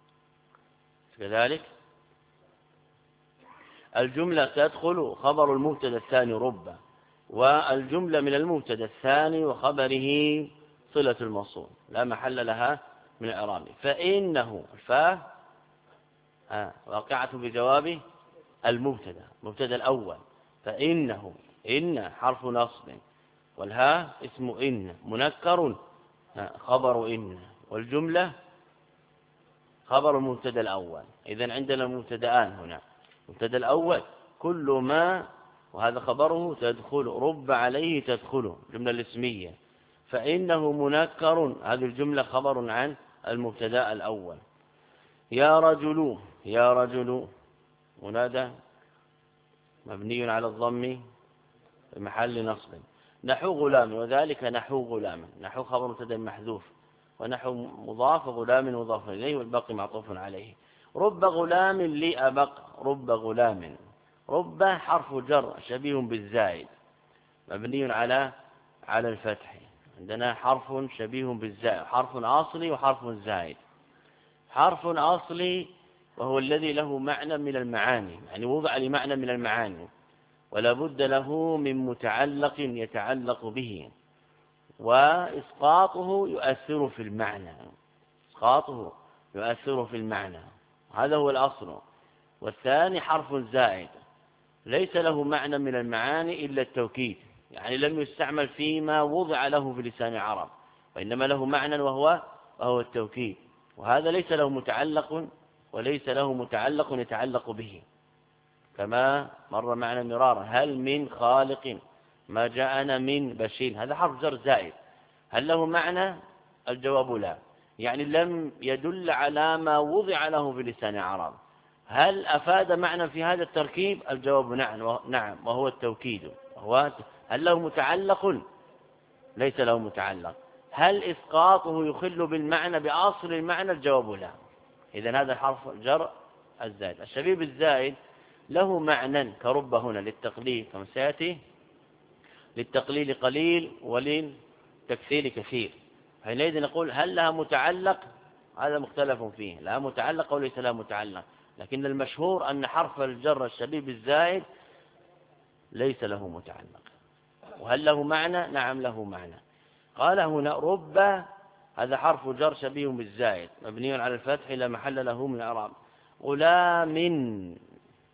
كذلك الجملة تدخل خبر المبتدا الثاني رب، والجملة من المبتدا الثاني وخبره صلة الموصول لا محل لها من الإعراب. فإنه الفاء واقعة بجواب المبتدا الأول، فإنه إن حرف نصب، والها اسم إن منكر خبر إن، والجملة خبر المبتدا الأول. إذن عندنا مبتدآن هنا، المبتدا الأول كل ما، وهذا خبره تدخل رب عليه تدخله جملة الاسمية، فإنه منكر هذه الجملة خبر عن المبتدا الأول. يا رجل منادى مبني على الضم في محل نصب، نحو غلام وذلك نحو غلام، نحو خبر مبتدا محذوف، ونحو مضاف غلام مضاف إليه والباقي معطوف عليه. رب غلام لأبق، رب غلام، رب حرف جر شبيه بالزائد مبني على الفتح، عندنا حرف شبيه بالزائد، حرف أصلي وحرف زائد. حرف أصلي وهو الذي له معنى من المعاني، يعني وضع لمعنى من المعاني ولا بد له من متعلق يتعلق به، وإسقاطه يؤثر في المعنى، هذا هو الأصل. والثاني حرف زائد ليس له معنى من المعاني إلا التوكيد، يعني لم يستعمل فيما وضع له في لسان العرب، وإنما له معنى وهو التوكيد، وهذا ليس له متعلق وليس له متعلق يتعلق به، كما مر معنا مرارا هل من خالق ما جاءنا من بشير، هذا حرف جر زائد، هل له معنى؟ الجواب لا، يعني لم يدل على ما وضع له في لسان العرب. هل أفاد معنى في هذا التركيب؟ الجواب نعم وهو التوكيد. هل له متعلق؟ ليس له متعلق. هل إسقاطه يخل بالمعنى بأصل المعنى؟ الجواب لا. إذن هذا حرف جر الزائد. الشبيه بالزائد له معنى كرب هنا للتقليل كما سيأتي، للتقليل قليل وللتكثير كثير، حينئذ نقول هل لها متعلق؟ هذا مختلف فيه، لها متعلق أو ليس لها متعلق، لكن المشهور أن حرف الجر الشبيه بالزائد ليس له متعلق. وهل له معنى؟ نعم له معنى. قال هنا رب هذا حرف جر شبيه بالزائد مبني على الفتح لا محل له من الإعراب. غلام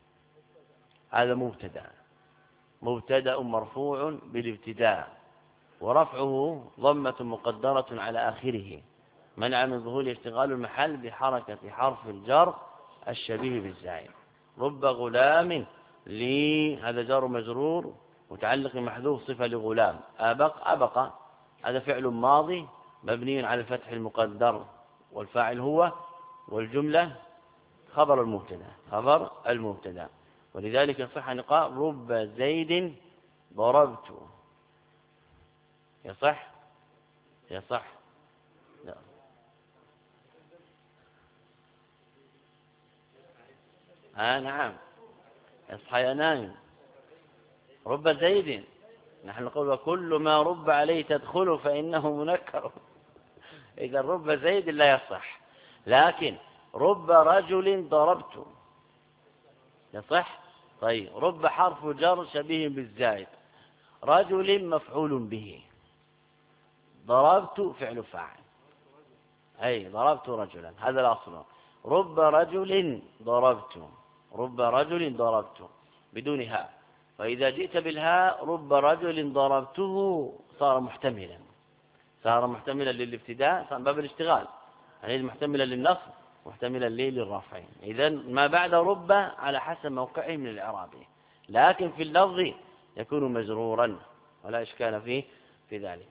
هذا مبتدا مرفوع بالابتداء، ورفعه ضمة مقدرة على آخره منع من ظهور اشتغال المحل بحركة حرف الجر الشبيه بالزائد. رب غلام لي، هذا جار مجرور متعلق محذوف صفة لغلام. أبق هذا فعل ماضي مبني على الفتح المقدر والفاعل هو، والجملة خبر المبتدا. ولذلك يصح أن يقال رب زيد ضربت. يصح لا. نعم يصحى يا نايم. رب زيد نحن نقول وكل ما رب عليه تدخل فإنه منكر. إذا رب زيد لا يصح، لكن رب رجل ضربت يصح. طيب رب حرف جر شبيه بالزائد، رجل مفعول به، ضربت فعل فاعل، أي ضربت رجلا، هذا الأصل. رب رجل ضربت بدون هاء، وإذا جئت بالهاء رب رجل ضربته صار محتملا للابتداء، صار باب الاشتغال، يعني محتملا للنصب محتملا للرفع. إذن ما بعد رب على حسب موقعه من الإعراب، لكن في اللفظ يكون مجرورا ولا إشكال في ذلك.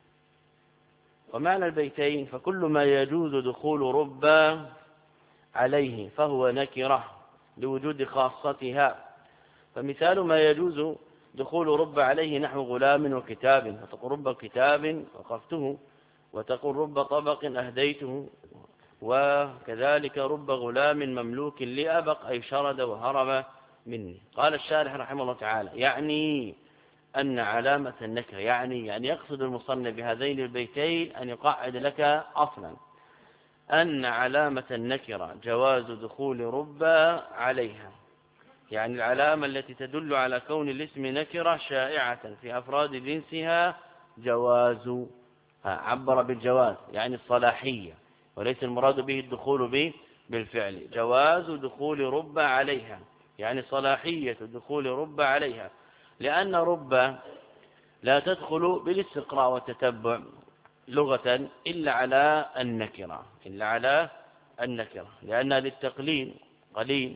ومعنى البيتين فكل ما يجوز دخول رب عليه فهو نكرة لوجود خاصتها. فمثال ما يجوز دخول رب عليه نحو غلام وكتاب، فتقول رب كتاب وقفته، وتقول رب طبق أهديته، وكذلك رب غلام مملوك لأبق أي شرد وهرب مني. قال الشارح رحمه الله تعالى يعني أن علامة النكرة، يعني يقصد المصنف بهذين البيتين أن يقعد لك أصلا أن علامة النكرة جواز دخول رب عليها، يعني العلامة التي تدل على كون الاسم نكرة شائعة في أفراد جنسها جواز، عبر بالجواز يعني الصلاحية، وليس المراد به الدخول بالفعل. جواز دخول رب عليها يعني صلاحية دخول رب عليها، لأن رب لا تدخل بالاستقراء والتتبع لغة إلا على النكرة، لأنها للتقليل قليل،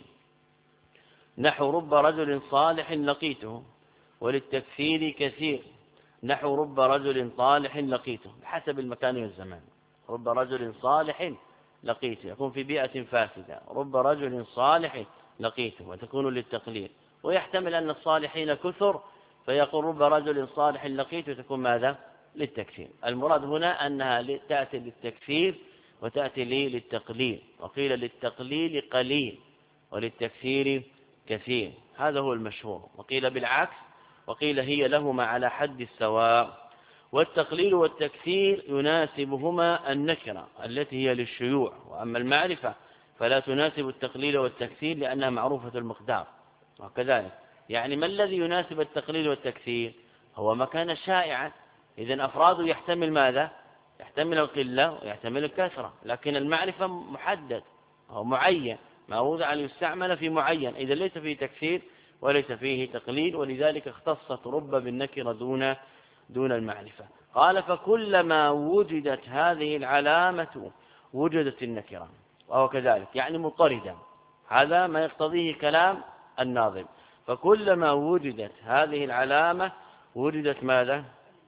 نحو رب رجل صالح لقيته، وللتكثير كثير، نحو رب رجل صالح لقيته، بحسب المكان والزمان. رب رجل صالح لقيته يكون في بيئة فاسدة، رب رجل صالح لقيته وتكون للتقليل، ويحتمل أن الصالحين كثر فيقول رب رجل صالح لقيته تكون ماذا؟ للتكثير. المراد هنا أنها تأتي للتكثير وتأتي للتقليل، وقيل للتقليل قليل وللتكثير كثير، هذا هو المشهور. وقيل بالعكس، وقيل هي لهما على حد السواء. والتقليل والتكثير يناسبهما النكرة التي هي للشيوع، وأما المعرفة فلا تناسب التقليل والتكثير لأنها معروفة المقدار. وكذلك يعني ما الذي يناسب التقليل والتكثير؟ هو ما كان شائعا، إذن أفراده يحتمل ماذا؟ يحتمل القلة ويحتمل الكثرة، لكن المعرفة محدد أو معين، ما وضع أن يستعمل في معين، إذا ليس فيه تكثير وليس فيه تقليل، ولذلك اختصت رب بالنكرة دون المعرفة. قال فكلما وجدت هذه العلامة وجدت النكرة، وهو كذلك يعني مضطردا، هذا ما يقتضيه كلام الناظم. فكلما وجدت هذه العلامة وجدت ماذا؟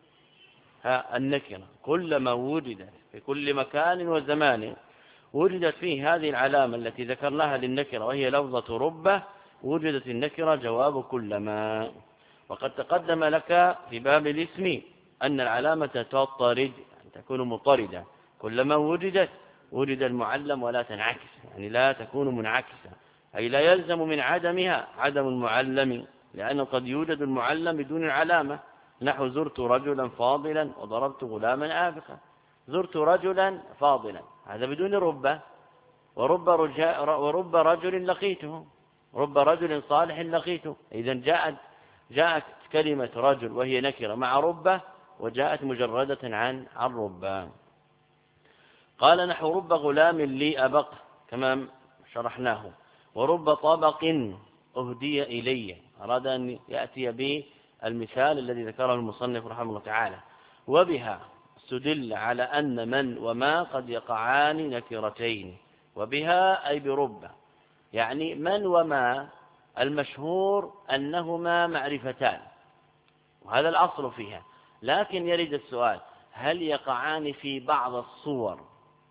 النكرة، كلما وجدت في كل مكان وزمان وجدت فيه هذه العلامة التي ذكرناها للنكرة وهي لفظة رب، وجدت النكرة جواب كلما. وقد تقدم لك في باب الاسم أن العلامة تضطرد، يعني تكون مضطردة، كلما وجد المعلم ولا تنعكس، يعني لا تكون منعكسة، أي لا يلزم من عدمها عدم المعلم، لأنه قد يوجد المعلم بدون العلامة، نحو زرت رجلا فاضلا وضربت غلاما آبقا. زرت رجلا فاضلا هذا بدون رب، ورب رجل لقيته، رب رجل صالح لقيته، إذن جاءت كلمة رجل وهي نكرة مع رب، وجاءت مجردة عن رب. قال نحو رب غلام لي أبق كما شرحناه، ورب طبق أهدي إلي، أراد أن يأتي بالمثال الذي ذكره المصنف رحمه الله تعالى. وبها استدل على أن من وما قد يقعان نكرتين. وبها أي برب، يعني من وما المشهور أنهما معرفتان، وهذا الأصل فيها. لكن يرد السؤال: هل يقعان في بعض الصور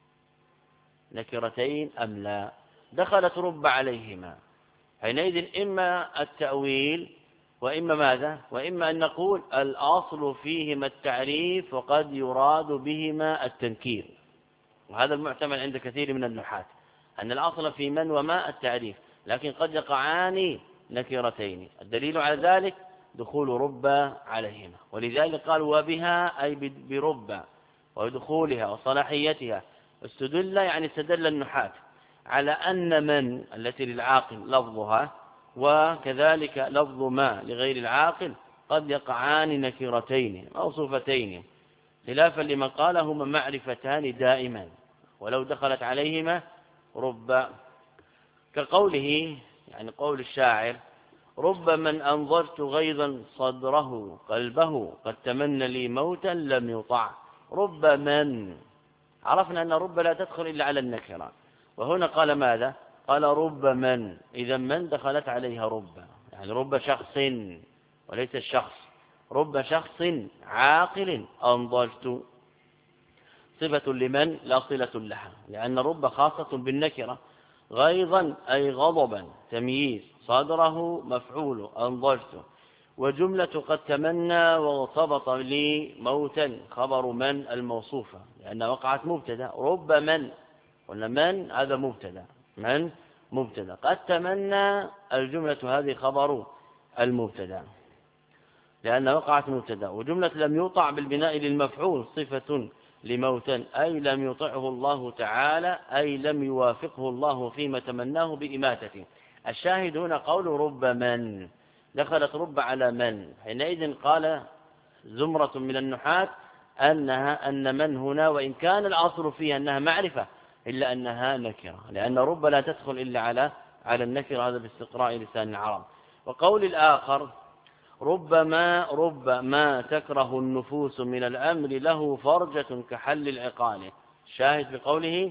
نكرتين أم لا؟ دخلت رب عليهما، حينئذ إما التأويل وإما ماذا؟ وإما أن نقول الأصل فيهما التعريف وقد يراد بهما التنكير، وهذا المعتمد عند كثير من النحاة أن الأصل في من وما التعريف، لكن قد يقعان نكرتين. الدليل على ذلك دخول رب عليهما، ولذلك قال وبها أي برب ودخولها وصلاحيتها. استدل يعني استدل النحاة على أن من التي للعاقل لفظها وكذلك لفظ ما لغير العاقل قد يقعان نكرتين موصوفتين، خلافا لمن قال هما معرفتان دائما ولو دخلت عليهما رب، كقوله يعني قول الشاعر: رب من أنظرت غيظا صدره قلبه قد تمنى لي موتا لم يطع. رب من، عرفنا أن رب لا تدخل إلا على النكرة، وهنا قال ماذا؟ قال رب من، إذا من دخلت عليها رب، يعني رب شخص وليس الشخص، رب شخص عاقل أنظرت، صفة لمن لا صلة لها، لأن رب خاصة بالنكرة. غيظا أي غضبا تمييز، صدره مفعول أنظرت، وجملة قد تمنى وارتبط لي موتا خبر من الموصوفة، لأن وقعت مبتدا. رب من، قلنا من هذا مبتدا، من مبتدا، قد تمنى الجملة هذه خبر المبتدا لأن وقعت مبتدا، وجملة لم يطع بالبناء للمفعول صفة لموتا أي لم يطعه الله تعالى، أي لم يوافقه الله فيما تمناه بإماتته. الشاهد هنا قول رب من، دخلت رب على من، حينئذ قال زمرة من النحاة أن من هنا وإن كان الأصل فيها أنها معرفة إلا أنها نكرة، لأن رب لا تدخل إلا على النكرة، هذا باستقراء لسان العرب. وقول الآخر: رب ما تكره النفوس من الأمر له فرجة كحل العقال. شاهد بقوله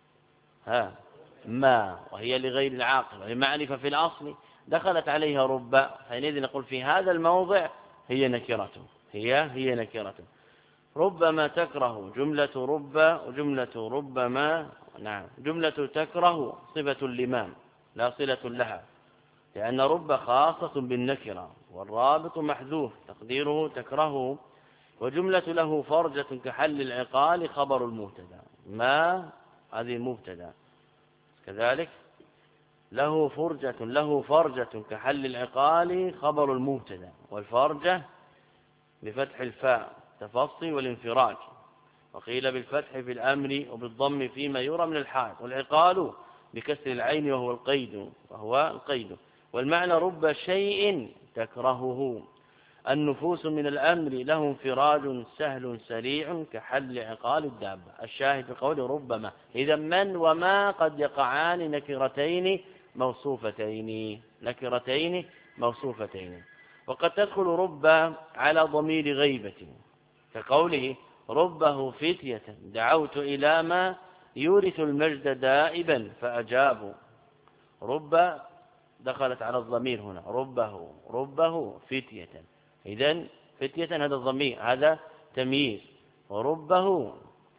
ما، وهي لغير العاقل وهي معرفة في الأصل، دخلت عليها رب، حينئذ نقول في هذا الموضع هي نكرة، هي نكرة. ربما تكره جملة رب وجملة ربما، نعم جملة تكره صفة لما لا صلة لها، لأن رب خاصة بالنكرة والرابط محذوف تقديره تكرهه، وجملة له فرجة كحل العقال خبر المبتدا، ما هذه مبتدا، كذلك له فرجة كحل العقال خبر المبتدا، والفرجة بفتح الفاء تفصي والانفراج، وقيل بالفتح في الأمر وبالضم فيما يرى من الحال، والعقال بكسر العين وهو القيد. والمعنى رب شيء تكرهه النفوس من الأمر له انفراج سهل سريع كحل عقال الدابة. الشاهد بقول ربما، إذا من وما قد يقعان نكرتين موصوفتين. وقد تدخل رب على ضمير غيبة، كقوله: ربه فتية دعوت إلى ما يورث المجد دائبا فأجابوا. رب دخلت على الضمير هنا، ربه فتية، إذن فتية هذا الضمير، هذا تمييز، وربه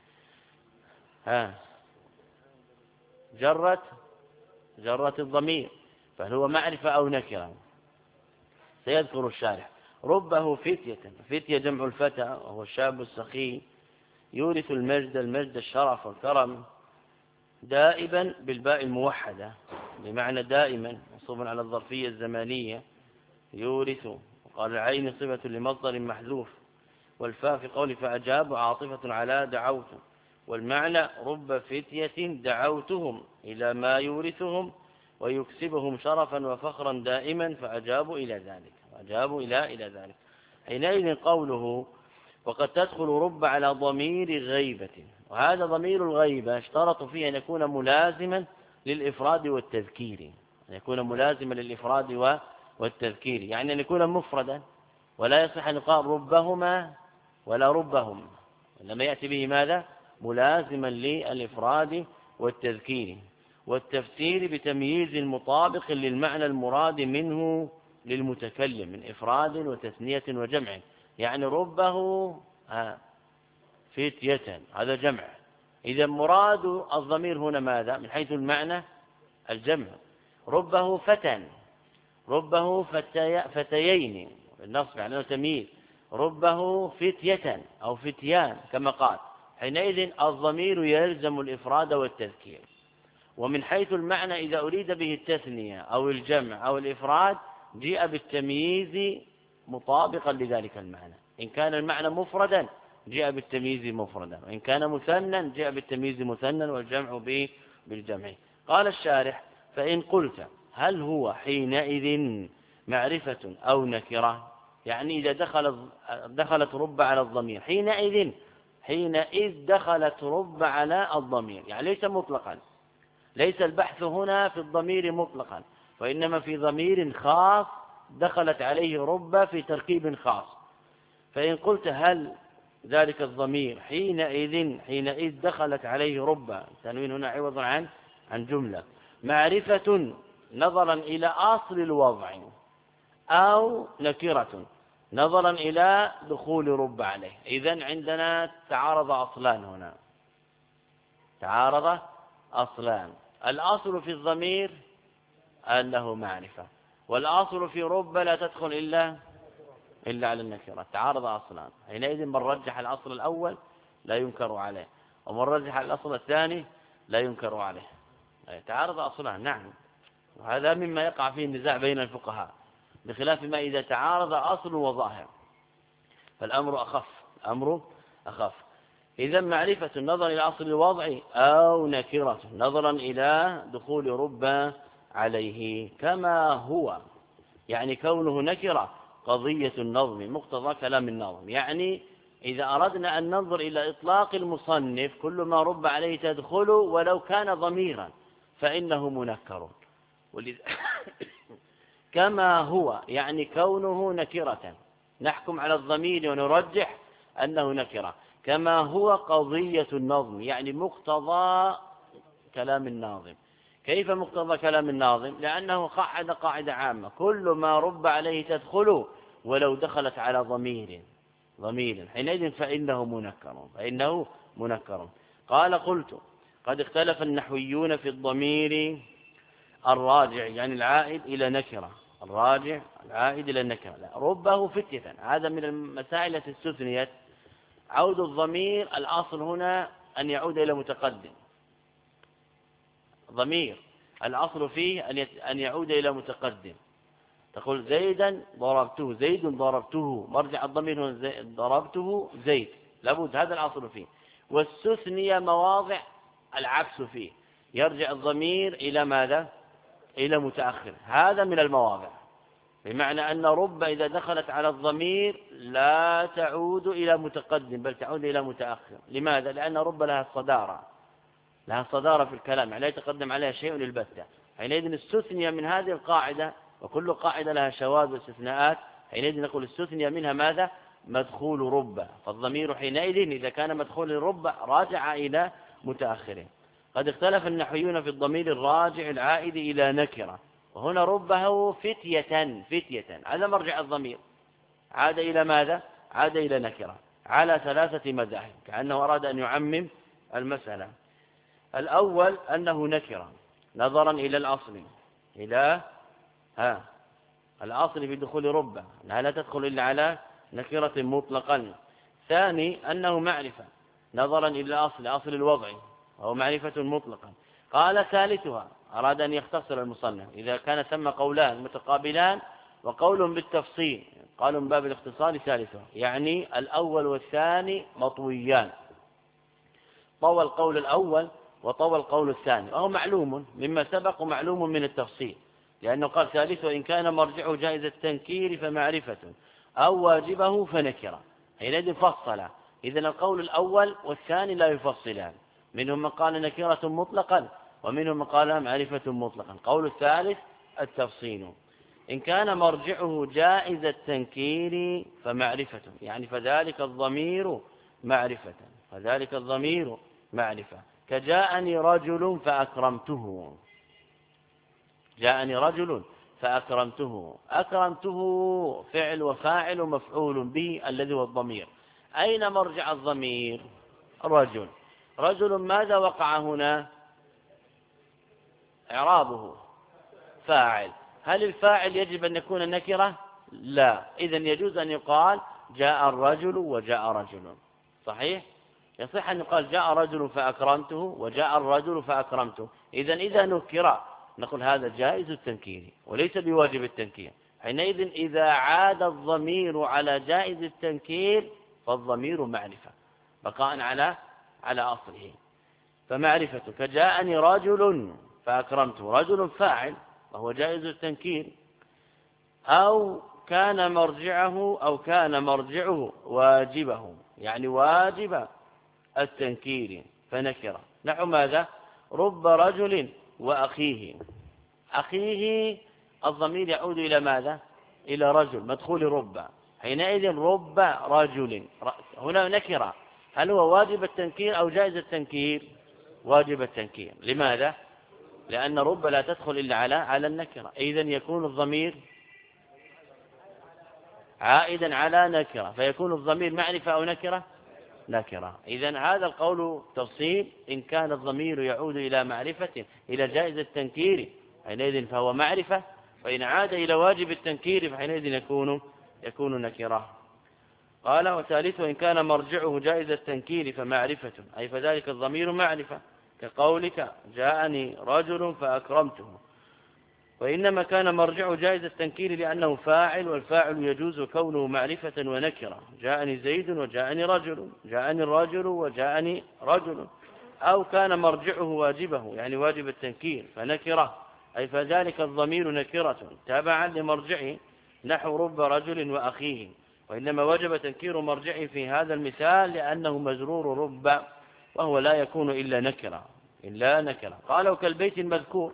جرت الضمير، فهل هو معرفة أو نكرة؟ سيذكر الشارح. ربه فتية جمع الفتى وهو الشاب السخي، يورث المجد الشرف والكرم، دائبا بالباء الموحدة بمعنى دائما، منصوب على الظرفية الزمانية يورث، وقال العين صفة لمصدر محذوف، والفاء في قول فأجاب عاطفة على دعوت، والمعنى رب فتية دعوتهم إلى ما يورثهم ويكسبهم شرفا وفخرا دائما فأجابوا إلى ذلك. حينئذ قوله: وقد تدخل رب على ضمير غيبة، وهذا ضمير الغيبة اشترط فيه أن يكون ملازما للإفراد والتذكير، يعني أن يكون مفردا، ولا يصح أن يقال ربهما ولا ربهم، إنما يأتي به ماذا؟ ملازما للإفراد والتذكير والتفسير بتمييز مطابق للمعنى المراد منه للمتكلم من إفراد وتثنية وجمع. يعني ربه فتية، هذا جمع. إذا مراد الضمير هنا ماذا؟ من حيث المعنى الجمع. ربه فتى، ربه فتيين، النصب يعني تمييز. ربه فتية أو فتيان كما قال، حينئذ الضمير يلزم الإفراد والتذكير. ومن حيث المعنى إذا أريد به التثنية أو الجمع أو الإفراد جاء بالتمييز مطابقا لذلك المعنى. إن كان المعنى مفردا جاء بالتمييز مفردا، وإن كان مثنى جاء بالتمييز مثنى والجمع به بالجمع. قال الشارح: فإن قلت هل هو حينئذ معرفة أو نكرة؟ يعني إذا دخلت رب على الضمير حينئذ دخلت رب على الضمير، يعني ليس مطلقا، ليس البحث هنا في الضمير مطلقا، وإنما في ضمير خاص دخلت عليه رب في تركيب خاص. فإن قلت هل ذلك الضمير حينئذ دخلت عليه رب، تنوين هنا عوض عن جملة، معرفة نظرا إلى أصل الوضع أو نكرة نظرا إلى دخول رب عليه. إذن عندنا تعارض أصلان هنا، تعارض أصلان. الأصل في الضمير أنه معرفة، والأصل في رب لا تدخل إلا على النكرة. تعارض أصلان، حينئذ من رجح الأصل الأول لا ينكر عليه، ومن رجح الأصل الثاني لا ينكر عليه. تعارض أصلان، نعم، وهذا مما يقع فيه النزاع بين الفقهاء، بخلاف ما إذا تعارض أصل وظاهر فالأمر أخف. إذا معرفة النظر إلى أصل الوضع أو نكرة نظرا إلى دخول رب عليه، كما هو يعني كونه نكرة قضية النظم مقتضى كلام الناظم. يعني إذا أردنا أن ننظر إلى إطلاق المصنف كل ما رب عليه تدخل ولو كان ضميرا فإنه منكر. كما هو يعني كونه نكرة، نحكم على الضمير ونرجح أنه نكرة. كما هو قضية النظم يعني مقتضى كلام الناظم. كيف مقتضى كلام الناظم؟ لأنه قاعدة عامة، كل ما رب عليه تدخل ولو دخلت على ضمير حينئذ فإنه منكر. قال: قلت قد اختلف النحويون في الضمير الراجع يعني العائد إلى نكرة، الراجع العائد إلى النكرة. ربه فتية، هذا من المسائل التي استثنيت. عود الضمير الأصل هنا أن يعود إلى متقدم، ضمير الأصل فيه أن يعود إلى متقدم. تقول زيدا ضربته، زيد ضربته، مرجع الضمير ضربته زيد، لابد، هذا الأصل فيه. والستثنية مواضع العكس فيه، يرجع الضمير إلى ماذا؟ إلى متأخر، هذا من المواضع، بمعنى أن رب إذا دخلت على الضمير لا تعود إلى متقدم بل تعود إلى متأخر. لماذا؟ لأن رب لها الصدارة في الكلام، يعني لا يتقدم عليها شيء البتة. حينئذ الستثنية من هذه القاعدة، وكل قاعدة لها شواذ واستثناءات، حينئذ نقول الستثنية منها ماذا؟ مدخول رب، فالضمير حينئذ إذا كان مدخول رب راجع إلى متأخره. قد اختلف النحويون في الضمير الراجع العائد إلى نكرة، وهنا ربه فتية، هذا مرجع الضمير، عاد إلى ماذا؟ عاد إلى نكرة على 3 مذاهب، كأنه أراد أن يعمم المسألة. الأول أنه نكرة نظرا إلى الأصل، إلى الأصل في دخول ربه أنها لا تدخل إلا على نكرة مطلقا. ثاني أنه معرفة نظرا إلى أصل الوضع وهو معرفة مطلقا. قال ثالثها، أراد أن يختصر المصنف، إذا كان ثم قولان متقابلان وقول بالتفصيل، قالوا من باب الاختصار ثالثها، يعني الأول والثاني مطويان، طوى القول الأول وطوى القول الثاني، وهو معلوم مما سبق ومعلوم من التفصيل، لأنه قال ثالثه إن كان مرجعه جائز التنكير فمعرفة أو واجبه فنكرة، حينئذ فصل. إذن القول الأول والثاني لا يفصلان، منهم من قال نكرة مطلقا ومنهم من قال معرفة مطلقا. قول الثالث التفصيل. إن كان مرجعه جائز التنكير فمعرفة، يعني فذلك الضمير معرفة، فذلك الضمير معرفة، كجاءني رجل فأكرمته، جاءني رجل فأكرمته، أكرمته فعل وفاعل ومفعول به الذي هو الضمير. أين مرجع الضمير؟ رجل. رجل ماذا وقع هنا؟ إعرابه فاعل. هل الفاعل يجب أن يكون نكرة؟ لا. إذن يجوز أن يقال جاء الرجل وجاء رجل، صحيح؟ يصح أن يقال جاء رجل فأكرمته وجاء الرجل فأكرمته. إذا نكر نقول هذا جائز التنكير وليس بواجب التنكير. حينئذ إذا عاد الضمير على جائز التنكير فالضمير معرفة بقاء على أصله. فمعرفة كجاءني رجل فأكرمته، رجل فاعل وهو جائز التنكير، أو كان مرجعه واجبه، يعني واجب التنكير فنكره. نحو ماذا؟ رب رجل وأخيه. أخيه الضمير يعود إلى ماذا؟ إلى رجل مدخول رب، حينئذ رب رجل هنا نكرة. هل هو واجب التنكير أو جائز التنكير؟ واجب التنكير. لماذا؟ لأن رب لا تدخل إلا على النكرة. إذن يكون الضمير عائدا على نكرة، فيكون الضمير معرفة أو نكرة؟ نكرة. إذن هذا القول تفصيل. إن كان الضمير يعود إلى معرفة إلى جائز التنكير حينئذ فهو معرفة، وإن عاد إلى واجب التنكير فحينئذ يكون نكرة. قال وثالثه إن كان مرجعه جائز التنكير فمعرفة، أي فذلك الضمير معرفة، كقولك جاءني رجل فأكرمته. وإنما كان مرجعه جائز التنكير لأنه فاعل، والفاعل يجوز كونه معرفة ونكرة. جاءني زيد وجاءني رجل، جاءني الرجل وجاءني رجل. أو كان مرجعه واجبه، يعني واجب التنكير فنكرة، أي فذلك الضمير نكرة تابعا لمرجعه، نحو رب رجل وأخيه. وإنما وجب تنكير مرجعه في هذا المثال لأنه مجرور رب، وهو لا يكون إلا نكرة. قالوا كالبيت المذكور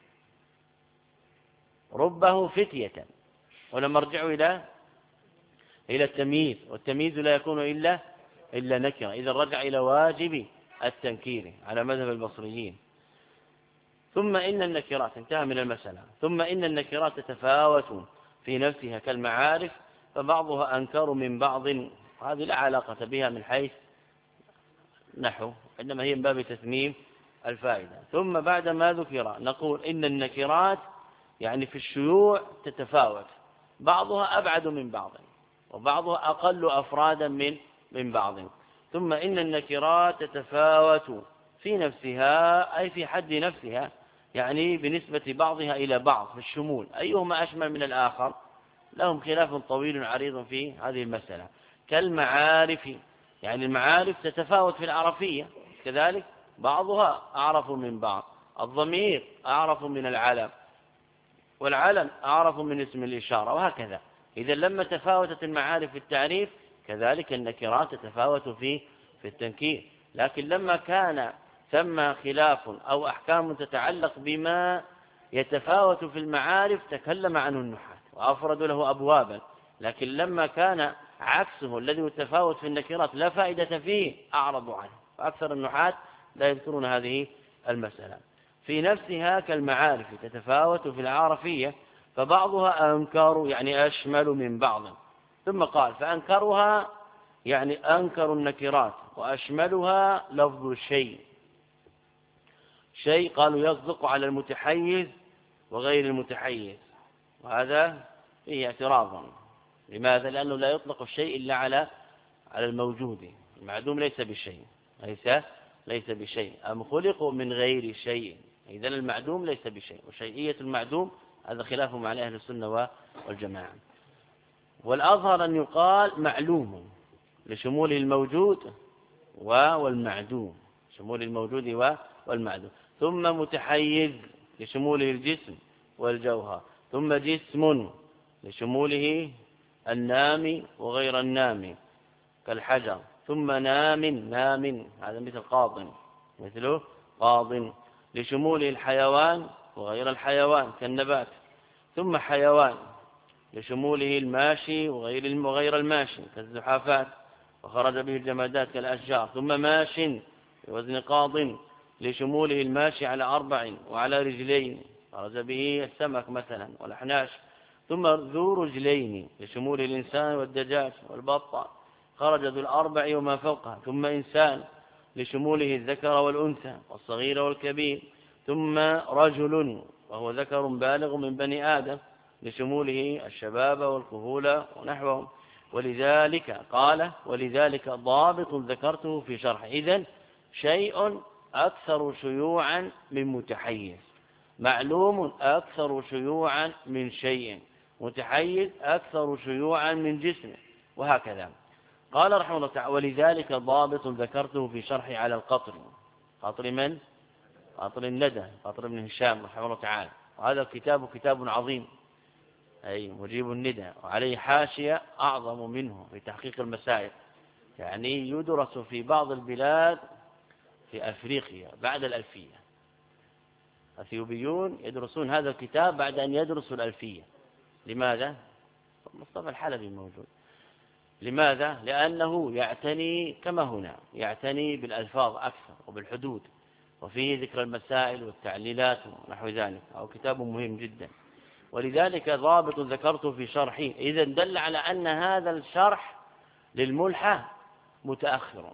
ربه فتية، ولا مرجعه إلى التمييز، والتمييز لا يكون إلا نكرة. إذا رجع إلى واجب التنكير على مذهب البصريين. ثم إن النكرات، انتهى من المسألة. ثم إن النكرات تتفاوت في نفسها كالمعارف، فبعضها أنكر من بعض. هذه لا علاقة بها من حيث نحو، إنما هي من باب تثميم الفائدة. ثم بعد ما ذكر نقول إن النكرات يعني في الشيوع تتفاوت، بعضها أبعد من بعض وبعضها أقل أفرادا من بعض. ثم إن النكرات تتفاوت في نفسها، أي في حد نفسها، يعني بنسبة بعضها إلى بعض في الشمول، أيهما أشمل من الآخر لهم خلاف طويل عريض في هذه المسألة. كالمعارف، يعني المعارف تتفاوت في العرفية كذلك، بعضها أعرف من بعض. الضمير أعرف من العلم، والعلم أعرف من اسم الإشارة، وهكذا. إذا لما تفاوتت المعارف في التعريف كذلك النكرات تتفاوت في التنكير. لكن لما كان ثم خلاف أو أحكام تتعلق بما يتفاوت في المعارف تكلم عنه النحاة وأفرد له أبوابا. لكن لما كان عكسه الذي يتفاوت في النكرات لا فائدة فيه أعرضوا عنه، وأكثر النحاة لا يذكرون هذه المسألة. في نفسها كالمعارف تتفاوت في العرفية، فبعضها أنكر يعني أشمل من بعض. ثم قال فأنكرها يعني أنكر النكرات، وأشملها لفظ شيء قالوا يصدق على المتحيز وغير المتحيز، وهذا فيه اعتراض. لماذا؟ لأنه لا يطلق الشيء إلا على الموجود، المعدوم ليس بشيء، أم خلقوا من غير شيء. إذن المعدوم ليس بشيء، وشيئية المعدوم هذا خلاف مع أهل السنة والجماعة. والأظهر أن يقال معلوم لشموله الموجود والمعدوم، شمول الموجود والمعدوم. ثم متحيز لشموله الجسم والجوهر. ثم جسم لشموله النام وغير النام كالحجر. ثم نام هذا مثل قاض لشموله الحيوان وغير الحيوان كالنبات. ثم حيوان لشموله الماشي وغير الماشي كالزحافات، وخرج به الجمادات كالأشجار. ثم ماش بوزن قاض لشموله الماشي على 4 وعلى رجلين، خرج به السمك مثلا والأحناش. ثم ذو رجلين لشمول الإنسان والدجاج والبطة، خرج ذو ال4 وما فوقها. ثم إنسان لشموله الذكر والأنثى والصغير والكبير. ثم رجل وهو ذكر بالغ من بني آدم لشموله الشباب والكهولة ونحوهم. ولذلك قال ولذلك ضابط ذكرته في شرح. إذن شيء أكثر شيوعا من متحيز، معلوم أكثر شيوعا من شيء، متحيز أكثر شيوعا من جسم، وهكذا. قال رحمه الله تعالى ولذلك ضابط ذكرته في شرح على القطر. قطر من؟ قطر الندى، قطر بن هشام رحمه الله تعالى. وهذا الكتاب كتاب عظيم، أي مجيب الندى، وعليه حاشية أعظم منه في تحقيق المسائل، يعني يدرس في بعض البلاد في أفريقيا بعد الألفية. أثيوبيون يدرسون هذا الكتاب بعد أن يدرسوا الألفية. لماذا؟ مصطفى الحلبي موجود. لماذا؟ لأنه يعتني كما هنا، يعتني بالألفاظ أكثر وبالحدود، وفيه ذكر المسائل والتعليلات ونحو ذلك، أو كتاب مهم جدا. ولذلك ضابط ذكرته في شرحه. إذن دل على أن هذا الشرح للملحة متأخر،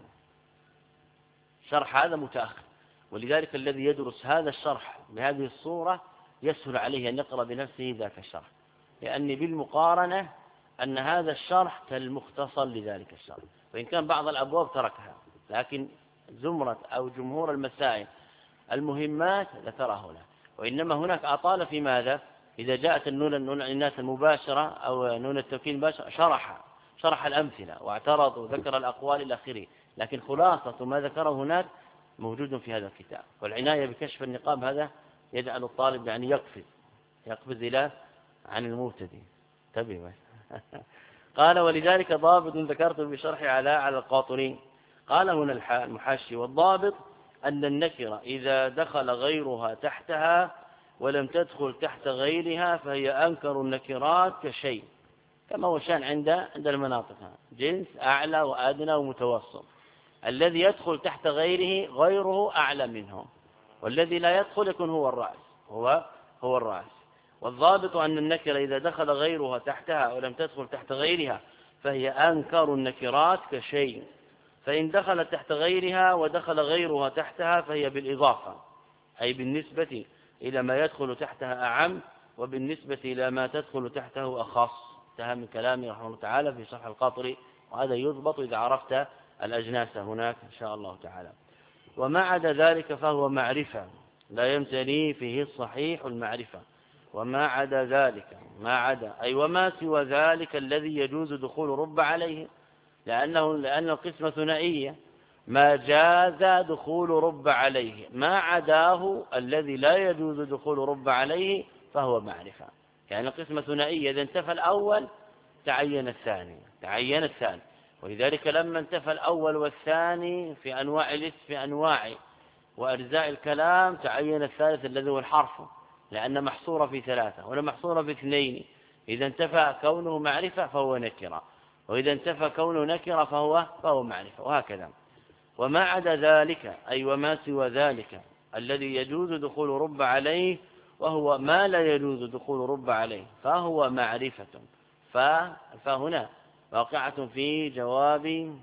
شرح هذا متأخر. ولذلك الذي يدرس هذا الشرح بهذه الصورة يسهل عليه أن يقرأ بنفسه ذاك الشرح، لأن بالمقارنة أن هذا الشرح كالمختصر لذلك الشرح، وإن كان بعض الأبواب تركها، لكن زمرة أو جمهور المسائل المهمات ذكرها له. وإنما هناك أطال في ماذا؟ إذا جاءت النون الناس المباشرة أو نون التوكيد المباشرة شرح الأمثلة واعترض وذكر الأقوال إلى آخره، لكن خلاصة ما ذكره هناك موجود في هذا الكتاب. والعناية بكشف النقاب هذا يجعل الطالب يعني يقفز إلى عن المبتدئ. تبي قال ولذلك ضابط ذكرته بشرح على القاطرين. قال هنا المحاشي والضابط أن النكرة إذا دخل غيرها تحتها ولم تدخل تحت غيرها فهي أنكر النكرات كشيء، كما هو شان عند المناطق، جنس أعلى وأدنى ومتوسط. الذي يدخل تحت غيره أعلى منه، والذي لا يدخل يكون هو الرأس، هو الرأس. والضابط أن النكرة إذا دخل غيرها تحتها ولم تدخل تحت غيرها فهي أنكر النكرات كشيء، فإن دخلت تحت غيرها ودخل غيرها تحتها فهي بالإضافة، أي بالنسبة إلى ما يدخل تحتها أعم، وبالنسبة إلى ما تدخل تحته أخص. انتهى من كلامه رحمه الله تعالى في شرح القاطري، وهذا يضبط إذا عرفت الأجناس هناك إن شاء الله تعالى. وما عدا ذلك فهو معرفة لا يمتني فيه الصحيح المعرفة. وما عدا ذلك وما سوى ذلك الذي يجوز دخول رب عليه، لأن القسمة ثنائية، ما جاز دخول رب عليه، ما عداه الذي لا يجوز دخول رب عليه فهو معرفة. يعني القسمة ثنائية، إذا انتفى الأول تعين الثاني. ولذلك لما انتفى الأول والثاني في أنواع الاسم في أنواع وأجزاء الكلام تعين الثالث الذي هو الحرف، لأن محصورة في 3 ولا محصورة في 2. إذا انتفى كونه معرفة فهو نكرة، وإذا انتفى كونه نكرة فهو معرفة، وهكذا. وما عدا ذلك وما سوى ذلك الذي يجوز دخول رب عليه وهو ما لا يجوز دخول رب عليه فهو معرفة. فهنا واقعة في جواب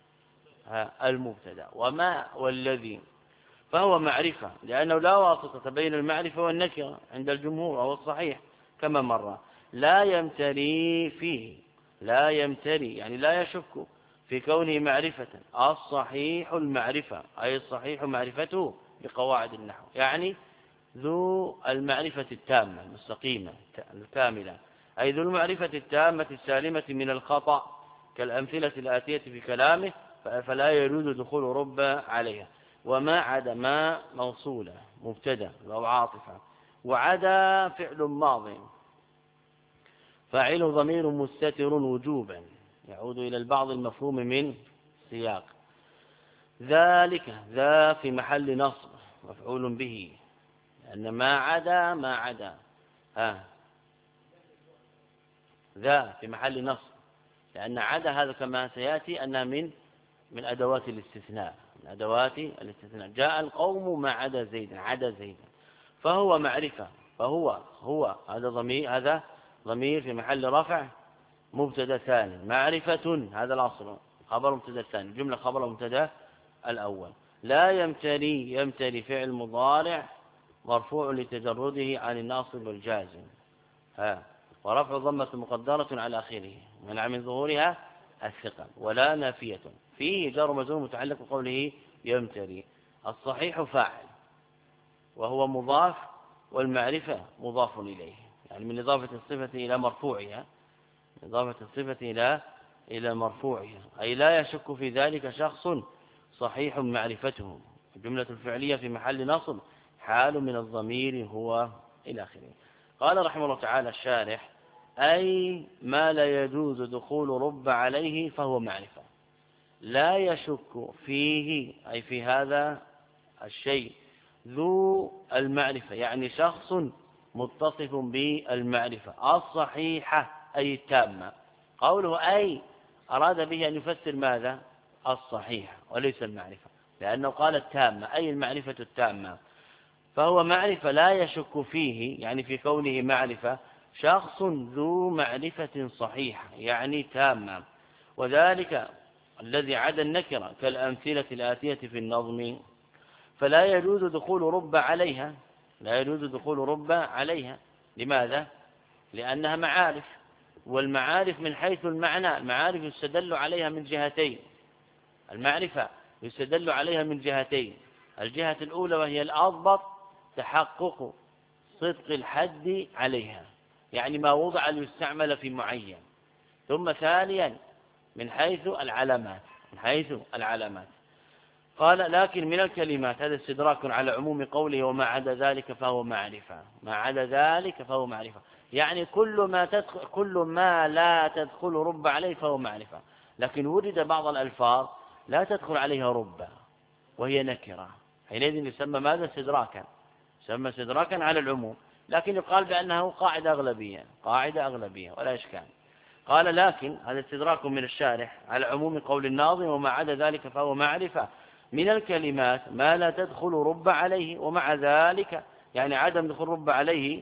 المبتدا. وما والذي فهو معرفة، لأنه لا واسطة بين المعرفة والنكرة عند الجمهور، أو الصحيح كما مر. لا يمتري يعني لا يشك في كونه معرفة. الصحيح المعرفة، أي الصحيح معرفته بقواعد النحو، يعني ذو المعرفة التامة المستقيمة الكاملة، أي ذو المعرفة التامة السالمة من الخطأ، كالأمثلة الآتية في كلامه، فلا يجوز دخول رب عليها. وما عدا ما موصولة مبتدا أو عاطفة، وعدا فعل ماض فاعل ضمير مستتر وجوبا يعود إلى البعض المفهوم من سياق. ذلك ذا في محل نصب مفعول به، لأن ما عدا ذا في محل نصب، لأن عدا هذا كما سيأتي أنها من أدوات الاستثناء، من أدوات الاستثناء. جاء القوم ما عدا زيد، عدا زيد، فهو معرفة، هو هذا ضمير في محل رفع مبتدا ثاني، معرفة هذا الأصل خبر مبتدا الثاني، جملة خبر مبتدا الأول. لا يمتري فعل مضارع مرفوع لتجرده عن الناصب والجازم، ورفع ضمة مقدرة على آخره منع من ظهورها الثقل، ولا نافية فيه جار مجرور متعلق بقوله يمتري. الصحيح فاعل وهو مضاف، والمعرفة مضاف إليه، يعني من إضافة الصفة إلى مرفوعها، إضافة الصفة إلى مرفوعها، أي لا يشك في ذلك شخص صحيح معرفته. الجملة الفعلية في محل نصب حال من الضمير هو إلى آخره. قال رحمه الله تعالى الشارح: أي ما لا يجوز دخول رب عليه فهو معرفة، لا يشك فيه أي في هذا الشيء ذو المعرفة، يعني شخص متصف بالمعرفة الصحيحة أي التامة. قوله أي أراد به أن يفسر ماذا؟ الصحيح وليس المعرفة، لأنه قال التامة أي المعرفة التامة، فهو معرفة لا يشك فيه، يعني في كونه معرفة شخص ذو معرفة صحيحة يعني تامة، وذلك الذي عدا النكرة كالأمثلة الآتية في النظم. فلا يجوز دخول رب عليها، لا يجوز دخول رب عليها. لماذا؟ لأنها معارف، والمعارف من حيث المعنى المعارف يستدل عليها من جهتين، المعرفة يستدل عليها من جهتين: الجهة الأولى وهي الأضبط تحقق صدق الحد عليها، يعني ما وضع ليستعمل في معين. ثم ثانيا من حيث العلامات، من حيث العلامات. قال: لكن من الكلمات، هذا استدراك على عموم قوله وما عدا ذلك فهو معرفة، ما عدا ذلك فهو معرفة، يعني كل ما لا تدخل رب عليه فهو معرفة. لكن ورد بعض الألفاظ لا تدخل عليها رب وهي نكرة، حينئذ يسمى ماذا؟ استدراكا، يسمى استدراكا على العموم، لكن يقال بأنه قاعدة أغلبية ولا إشكال. قال: لكن هذا استدراك من الشارح على عموم قول الناظم وما عدا ذلك فهو معرفة، من الكلمات ما لا تدخل رب عليه، ومع ذلك يعني عدم دخول رب عليه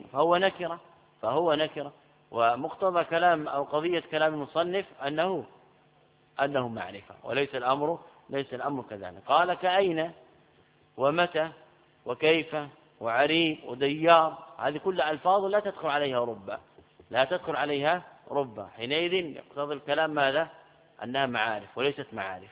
فهو نكرة. ومقتضى كلام أو قضية كلام المصنف أنه معرفة، وليس الأمر كذلك. قال: كأين ومتى وكيف وعريب وديار، هذه كل ألفاظ لا تدخل عليها رب، حينئذ يقتضي الكلام ماذا؟ أنها معارف وليست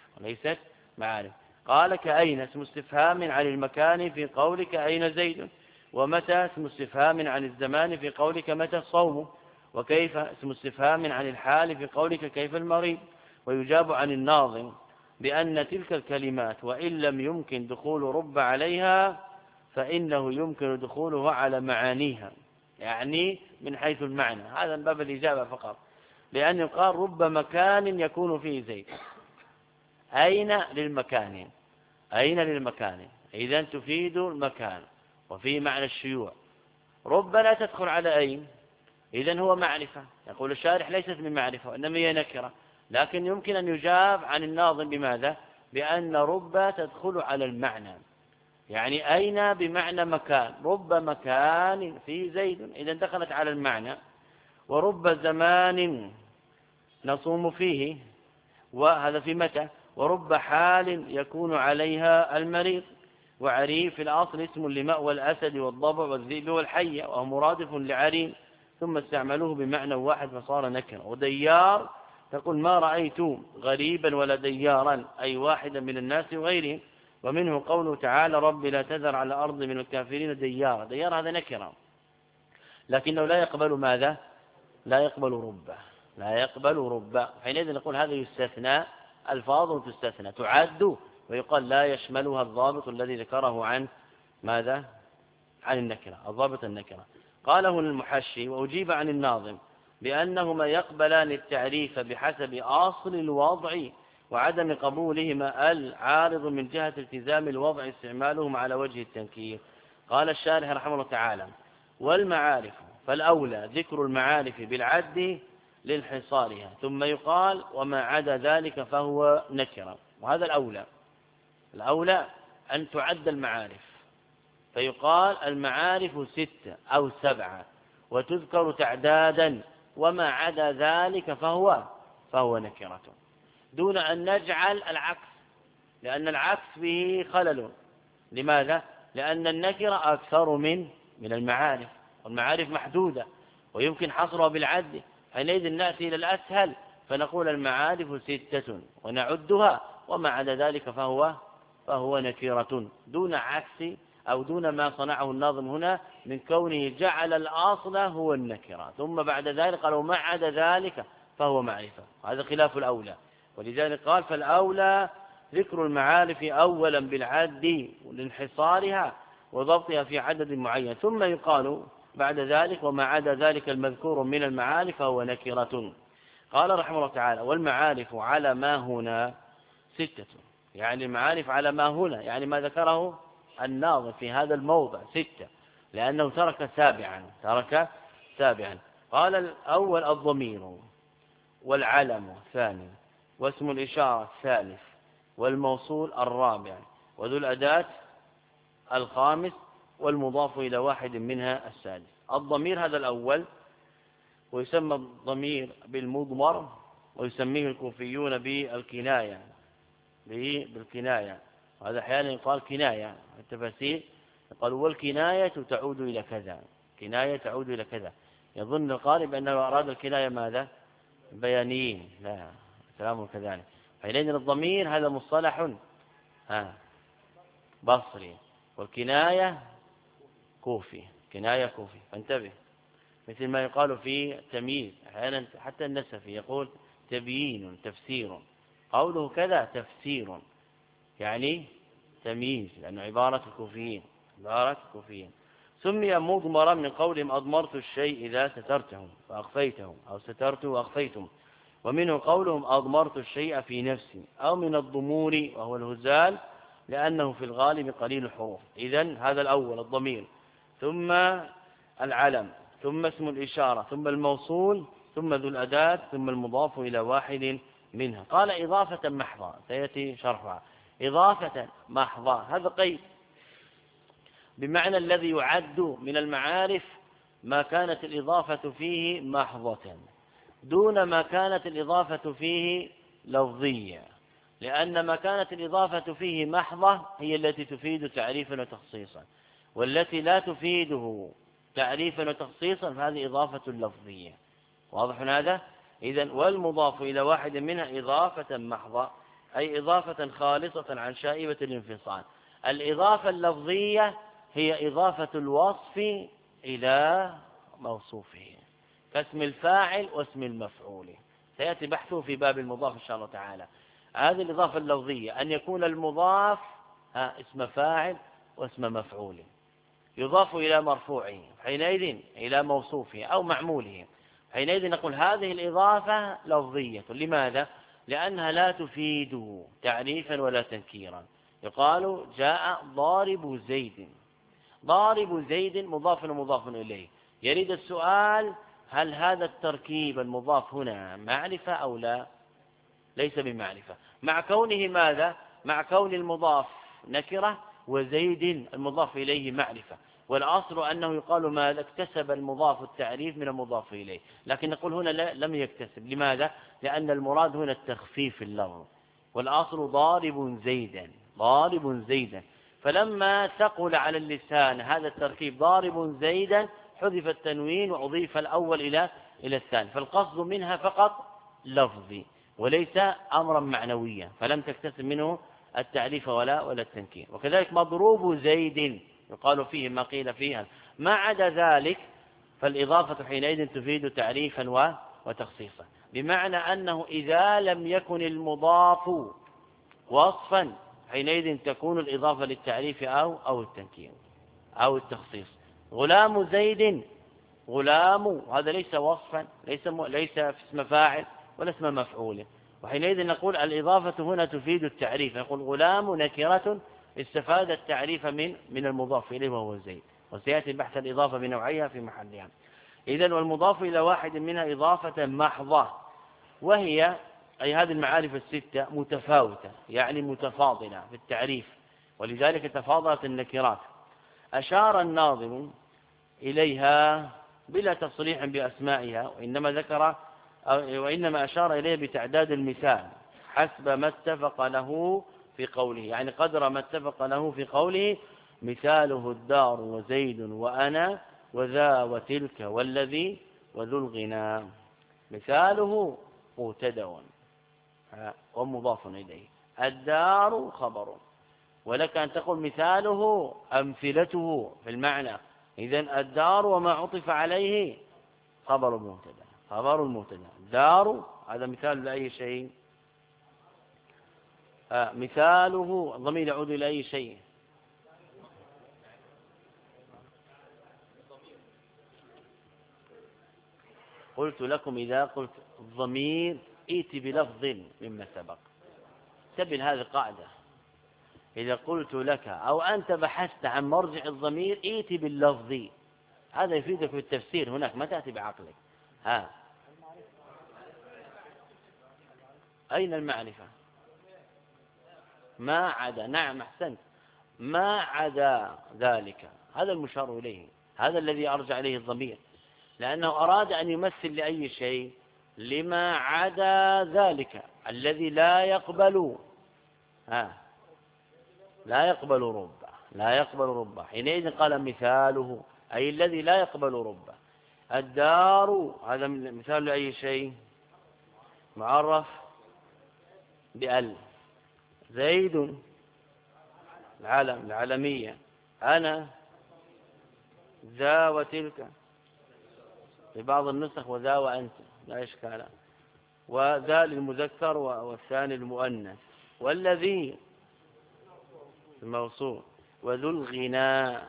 معارف. قال: كأين اسم استفهام عن المكان في قولك أين زيد، ومتى اسم استفهام عن الزمان في قولك متى الصوم، وكيف اسم استفهام عن الحال في قولك كيف المريض. ويجاب عن الناظم بأن تلك الكلمات وإن لم يمكن دخول رب عليها فإنه يمكن دخولها على معانيها، يعني من حيث المعنى. هذا من باب الإجابة فقط، لأن يقال رب مكان يكون فيه زيد، أين للمكان إذن تفيد المكان وفي معنى الشيوع. رب لا تدخل على أين، إذن هو معرفة. يقول الشارح ليست من معرفة وإنما هي نكرة، لكن يمكن أن يجاب عن الناظم بماذا؟ بأن رب تدخل على المعنى، يعني أين بمعنى مكان، رب مكان في زيد إذن دخلت على المعنى. ورب زمان نصوم فيه، وهذا في متى. ورب حال يكون عليها المريض. وعريف في الأصل اسم لمأوى الأسد والضبع والذئب والحية، وهو مرادف لعريم، ثم استعملوه بمعنى واحد فصار نكرا. وديار تقول ما رأيت غريبا ولا ديارا، أي واحدا من الناس وغيرهم. ومنه قوله تعالى: رب لا تذر على الأرض من الكافرين ديارا. ديار هذا نكرا، لكنه لا يقبل ماذا؟ لا يقبل رب. حينئذ نقول هذا يستثنى، الفاظ تستثنى تعد، ويقال لا يشملها الضابط الذي ذكره عن ماذا؟ عن النكرة، الضابط النكرة. قاله المحشي: وأجيب عن الناظم بأنهما يقبلان التعريف بحسب أصل الوضع وعدم قبولهما العارض من جهة التزام الوضع استعمالهم على وجه التنكير. قال الشارح رحمه الله تعالى: والمعارف، فالأولى ذكر المعارف بالعد لانحصارها، ثم يقال وما عدا ذلك فهو نكرة. وهذا الأولى أن تعد المعارف، فيقال المعارف 6 أو 7 وتذكر تعدادا، وما عدا ذلك فهو نكرة، دون أن نجعل العكس، لأن العكس به خلل. لماذا؟ لأن النكرة أكثر من المعارف، والمعارف محدودة ويمكن حصرها بالعد، حينئذ نأتي إلى الأسهل فنقول المعارف 6 ونعدها، وما عدا ذلك فهو نكرة، دون عكس أو دون ما صنعه الناظم هنا من كونه جعل الأصل هو النكرة، ثم بعد ذلك قال وما عدا ذلك فهو معرفة. هذا خلاف الأولى، ولذلك قال فالأولى ذكر المعارف أولا بالعد لانحصارها وضبطها في عدد معين، ثم يقال بعد ذلك وما عدا ذلك المذكور من المعارف فهو نكرة. قال رحمه الله تعالى والمعارف على ما هنا 6، يعني المعارف على ما هنا يعني ما ذكره الناظم في هذا الموضع 6، لأنه ترك سابعا. قال الأول الضمير والعلم الثاني، واسم الإشارة الثالث، والموصول الرابع، وذو الأداة الخامس، والمضاف إلى واحد منها السادس. الضمير هذا الأول، ويسمى الضمير بالمضمر، ويسميه الكوفيون بالكناية، وهذا أحيانا يقال كناية. التفاسير قالوا والكناية تعود إلى كذا، كناية تعود إلى كذا. يظن القارئ بأنه أراد الكناية ماذا؟ بيانيين، لا كلامه كذلك. حينئذ الضمير هذا مصطلح بصري، والكناية كوفي، فانتبه. مثل ما يقال في التمييز أحيانا حتى النسفي يقول تبيين تفسير، قوله كذا تفسير يعني تمييز، لأنه عبارة الكوفيين. سمي مضمرا من قولهم أضمرت الشيء إذا سترته فأخفيته، أو سترته وأخفيتم، ومنه قولهم أضمرت الشيء في نفسي، أو من الضمور وهو الهزال لأنه في الغالب قليل الحروف. إذن هذا الأول الضمير، ثم العلم، ثم اسم الإشارة، ثم الموصول، ثم ذو الأداة، ثم المضاف إلى واحد منها. قال إضافة محضة، سيأتي شرحها. إضافة محضة هذا قيد، بمعنى الذي يعد من المعارف ما كانت الإضافة فيه محضة دون ما كانت الإضافة فيه لفظية، لأن ما كانت الإضافة فيه محضة هي التي تفيد تعريفا وتخصيصا، والتي لا تفيده تعريفا وتخصيصا فهذه إضافة لفظية. واضح هذا؟ إذن والمضاف إلى واحد منها إضافة محضة، أي إضافة خالصة عن شائبة الانفصال. الإضافة اللفظية هي إضافة الوصف إلى موصوفه، كاسم الفاعل واسم المفعول، سيأتي بحثه في باب المضاف إن شاء الله تعالى. هذه الإضافة اللفظية أن يكون المضاف اسم فاعل واسم مفعول، يضاف إلى مرفوعه حينئذ إلى موصوفه أو معموله، حينئذ نقول هذه الإضافة لفظية. لماذا؟ لأنها لا تفيد تعريفا ولا تنكيرا. يقال جاء ضارب زيد، ضارب زيد مضاف ومضاف إليه. يريد السؤال هل هذا التركيب المضاف هنا معرفة أو لا؟ ليس بمعرفة، مع كونه ماذا؟ مع كون المضاف نكرة وزيد المضاف إليه معرفة، والأصل أنه يقال ماذا؟ اكتسب المضاف التعريف من المضاف إليه، لكن نقول هنا لم يكتسب. لماذا؟ لأن المراد هنا التخفيف اللفظ، والأصل ضارب زيدا، فلما ثقل على اللسان هذا التركيب ضارب زيدا حذف التنوين وأضيف الأول إلى الثاني، فالقصد منها فقط لفظي وليس أمرا معنويا، فلم تكتسب منه التعريف ولا التنكير. وكذلك مضروب زيد يقال فيه ما قيل فيها، ما عدا ذلك فالإضافة حينئذ تفيد تعريفا وتخصيصا، بمعنى أنه إذا لم يكن المضاف وصفا حينئذ تكون الإضافة للتعريف أو التنكير أو التخصيص. غلام زيد، غلام هذا ليس وصفا، ليس اسم فاعل ولا اسم مفعول، وحينئذ نقول الإضافة هنا تفيد التعريف، نقول غلام نكرة استفاد التعريف من المضاف إليه وهو زيد، وسيأتي بحث الإضافة بنوعيها في محلها. إذن والمضاف إلى واحد منها إضافة محضة، وهي أي هذه المعارف الستة متفاوتة يعني متفاضلة في التعريف، ولذلك تفاضلت النكرات. أشار الناظم إليها بلا تصريح بأسمائها، وإنما أشار إليها بتعداد المثال حسب ما اتفق له في قوله، يعني قدر ما اتفق له في قوله: مثاله الدار وزيد وأنا وذا وتلك والذي وذو الغنى. مثاله مبتدأ ومضاف إليه، الدار خبر، ولك أن تقول مثاله أمثلته في المعنى. إذن الدار وما عطف عليه خبر المبتدأ، خبر المبتدأ. دار هذا مثال لأي شيء؟ مثاله الضمير يعود إلى أي شيء؟ قلت لكم إذا قلت الضمير ائت بلفظ مما سبق. تبين هذه القاعدة، إذا قلت لك أو أنت بحثت عن مرجع الضمير ائت باللفظ، هذا يفيدك في التفسير. هناك ما تأتي بعقلك. أين المعرفة؟ ما عدا، نعم أحسنت، ما عدا ذلك، هذا المشار إليه، هذا الذي أرجع إليه الضمير، لأنه أراد أن يمثل لأي شيء؟ لما عدا ذلك الذي لا يقبل لا يقبل ربه، لا يقبل ربه. حينئذ قال مثاله أي الذي لا يقبل ربه. الدار هذا مثال لأي شيء؟ معرف بأل. زيد العلم، العلمية. أنا ذا وتلك، في بعض النسخ وذا وأنت، لا إشكال. وذا للمذكر والثاني المؤنث. والذي الموصول. وذو الغناء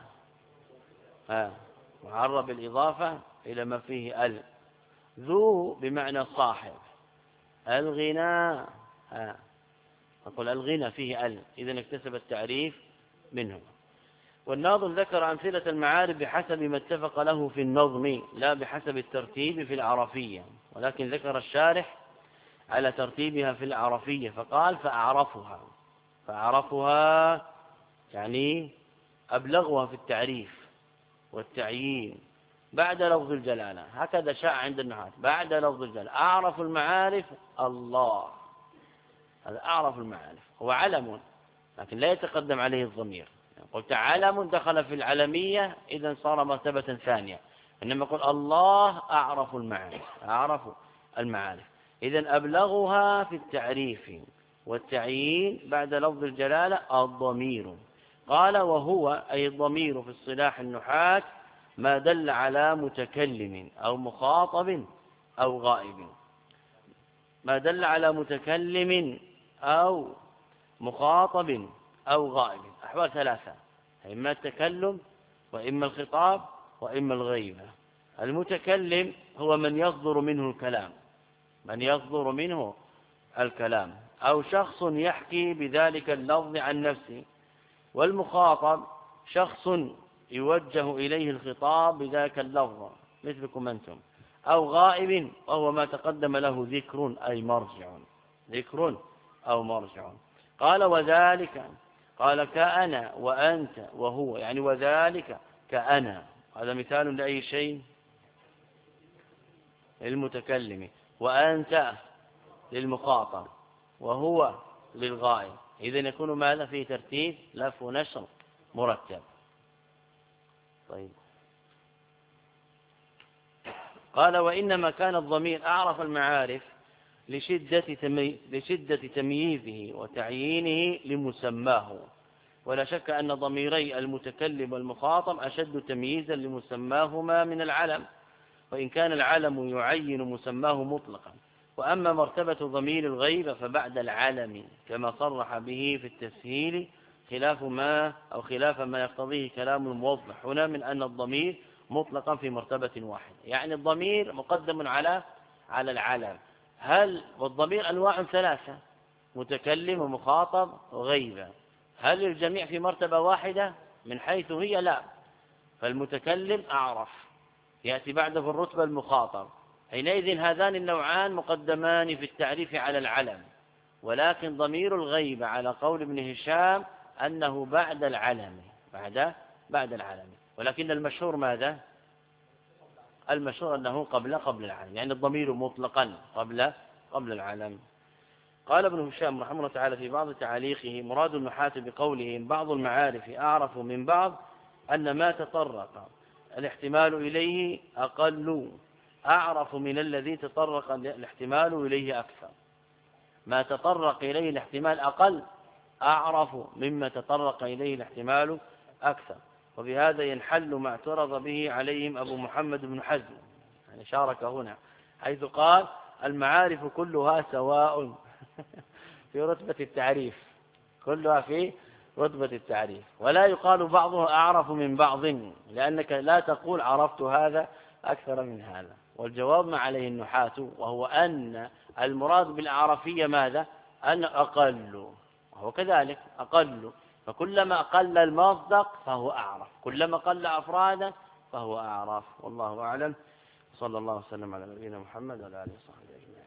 معرب الإضافة إلى ما فيه ال. ذو بمعنى صاحب، الغناء أقول الغنى فيه ال، إذن اكتسب التعريف منه. والناظم ذكر أمثلة المعارف بحسب ما اتفق له في النظم، لا بحسب الترتيب في العرفية، ولكن ذكر الشارح على ترتيبها في العرفية فقال: فأعرفها يعني أبلغها في التعريف والتعيين بعد لفظ الجلالة. هكذا شاء عند النحاة، بعد لفظ الجلالة. أعرف المعارف الله، هذا أعرف المعارف، هو علم لكن لا يتقدم عليه الضمير. قلت علم دخل في العلمية إذن صار مرتبة ثانية، إنما قل الله أعرف المعارف، أعرف المعارف، إذن أبلغها في التعريف والتعيين بعد لفظ الجلالة الضمير. قال: وهو أي الضمير في اصطلاح النحاة ما دل على متكلم أو مخاطب أو غائب. ما دل على متكلم أو مخاطب أو غائب، أحوال ثلاثة: إما التكلم وإما الخطاب وإما الغيبة. المتكلم هو من يصدر منه الكلام، من يصدر منه الكلام، أو شخص يحكي بذلك اللفظ عن نفسه. والمخاطب شخص يوجه إليه الخطاب بذلك اللفظ مثلكم أنتم، أو غائب وهو ما تقدم له ذكر أي مرجع، ذكر أو مرجع. قال: وذلك، قال كأنا وأنت وهو، يعني وذلك كأنا، هذا مثال لأي شيء؟ للمتكلم، وأنت للمخاطب، وهو للغائب. إذن يكون ماذا في ترتيب لف ونشر مرتب. طيب، قال: وإنما كان الضمير أعرف المعارف لشدة تمييزه وتعيينه لمسماه. ولا شك أن ضميري المتكلم والمخاطب أشد تمييزا لمسماهما من العلم، وإن كان العلم يعين مسماه مطلقا. وأما مرتبة ضمير الغيبة فبعد العلم كما صرح به في التسهيل، خلاف ما يقتضيه كلام الموضح هنا من أن الضمير مطلقا في مرتبة واحدة، يعني الضمير مقدم على العلم. والضمير أنواع ثلاثة: متكلم ومخاطب وغيبة. هل الجميع في مرتبة واحدة من حيث هي؟ لا، فالمتكلم أعرف يأتي بعده في الرتبة المخاطب. حينئذ هذان النوعان مقدمان في التعريف على العلم، ولكن ضمير الغيبة على قول ابن هشام أنه بعد العلم، بعد العلم، ولكن المشهور ماذا؟ المشهور أنه قبل العلم، يعني الضمير مطلقا قبل العلم. قال ابن هشام رحمه الله تعالى في بعض تعاليقه: مراد النحاة بقولهم بعض المعارف أعرف من بعض أن ما تطرق الاحتمال إليه أقل أعرف من الذي تطرق الاحتمال إليه أكثر. ما تطرق إليه الاحتمال أقل أعرف مما تطرق إليه الاحتمال أكثر. وبهذا ينحل ما اعترض به عليهم أبو محمد بن حزم، يعني شارك هنا، حيث قال المعارف كلها سواء في رتبة التعريف، كلها في رتبة التعريف، ولا يقال بعضها أعرف من بعض، لأنك لا تقول عرفت هذا أكثر من هذا. والجواب ما عليه النحاة، وهو أن المراد بالأعرفية ماذا؟ أن أقل، وهو كذلك أقل، فكلما قل المصدق فهو أعرف، كلما قل أفرادا فهو أعرف. والله أعلم، صلى الله وسلم على نبينا محمد وعلى آله وصحبه أجمعين.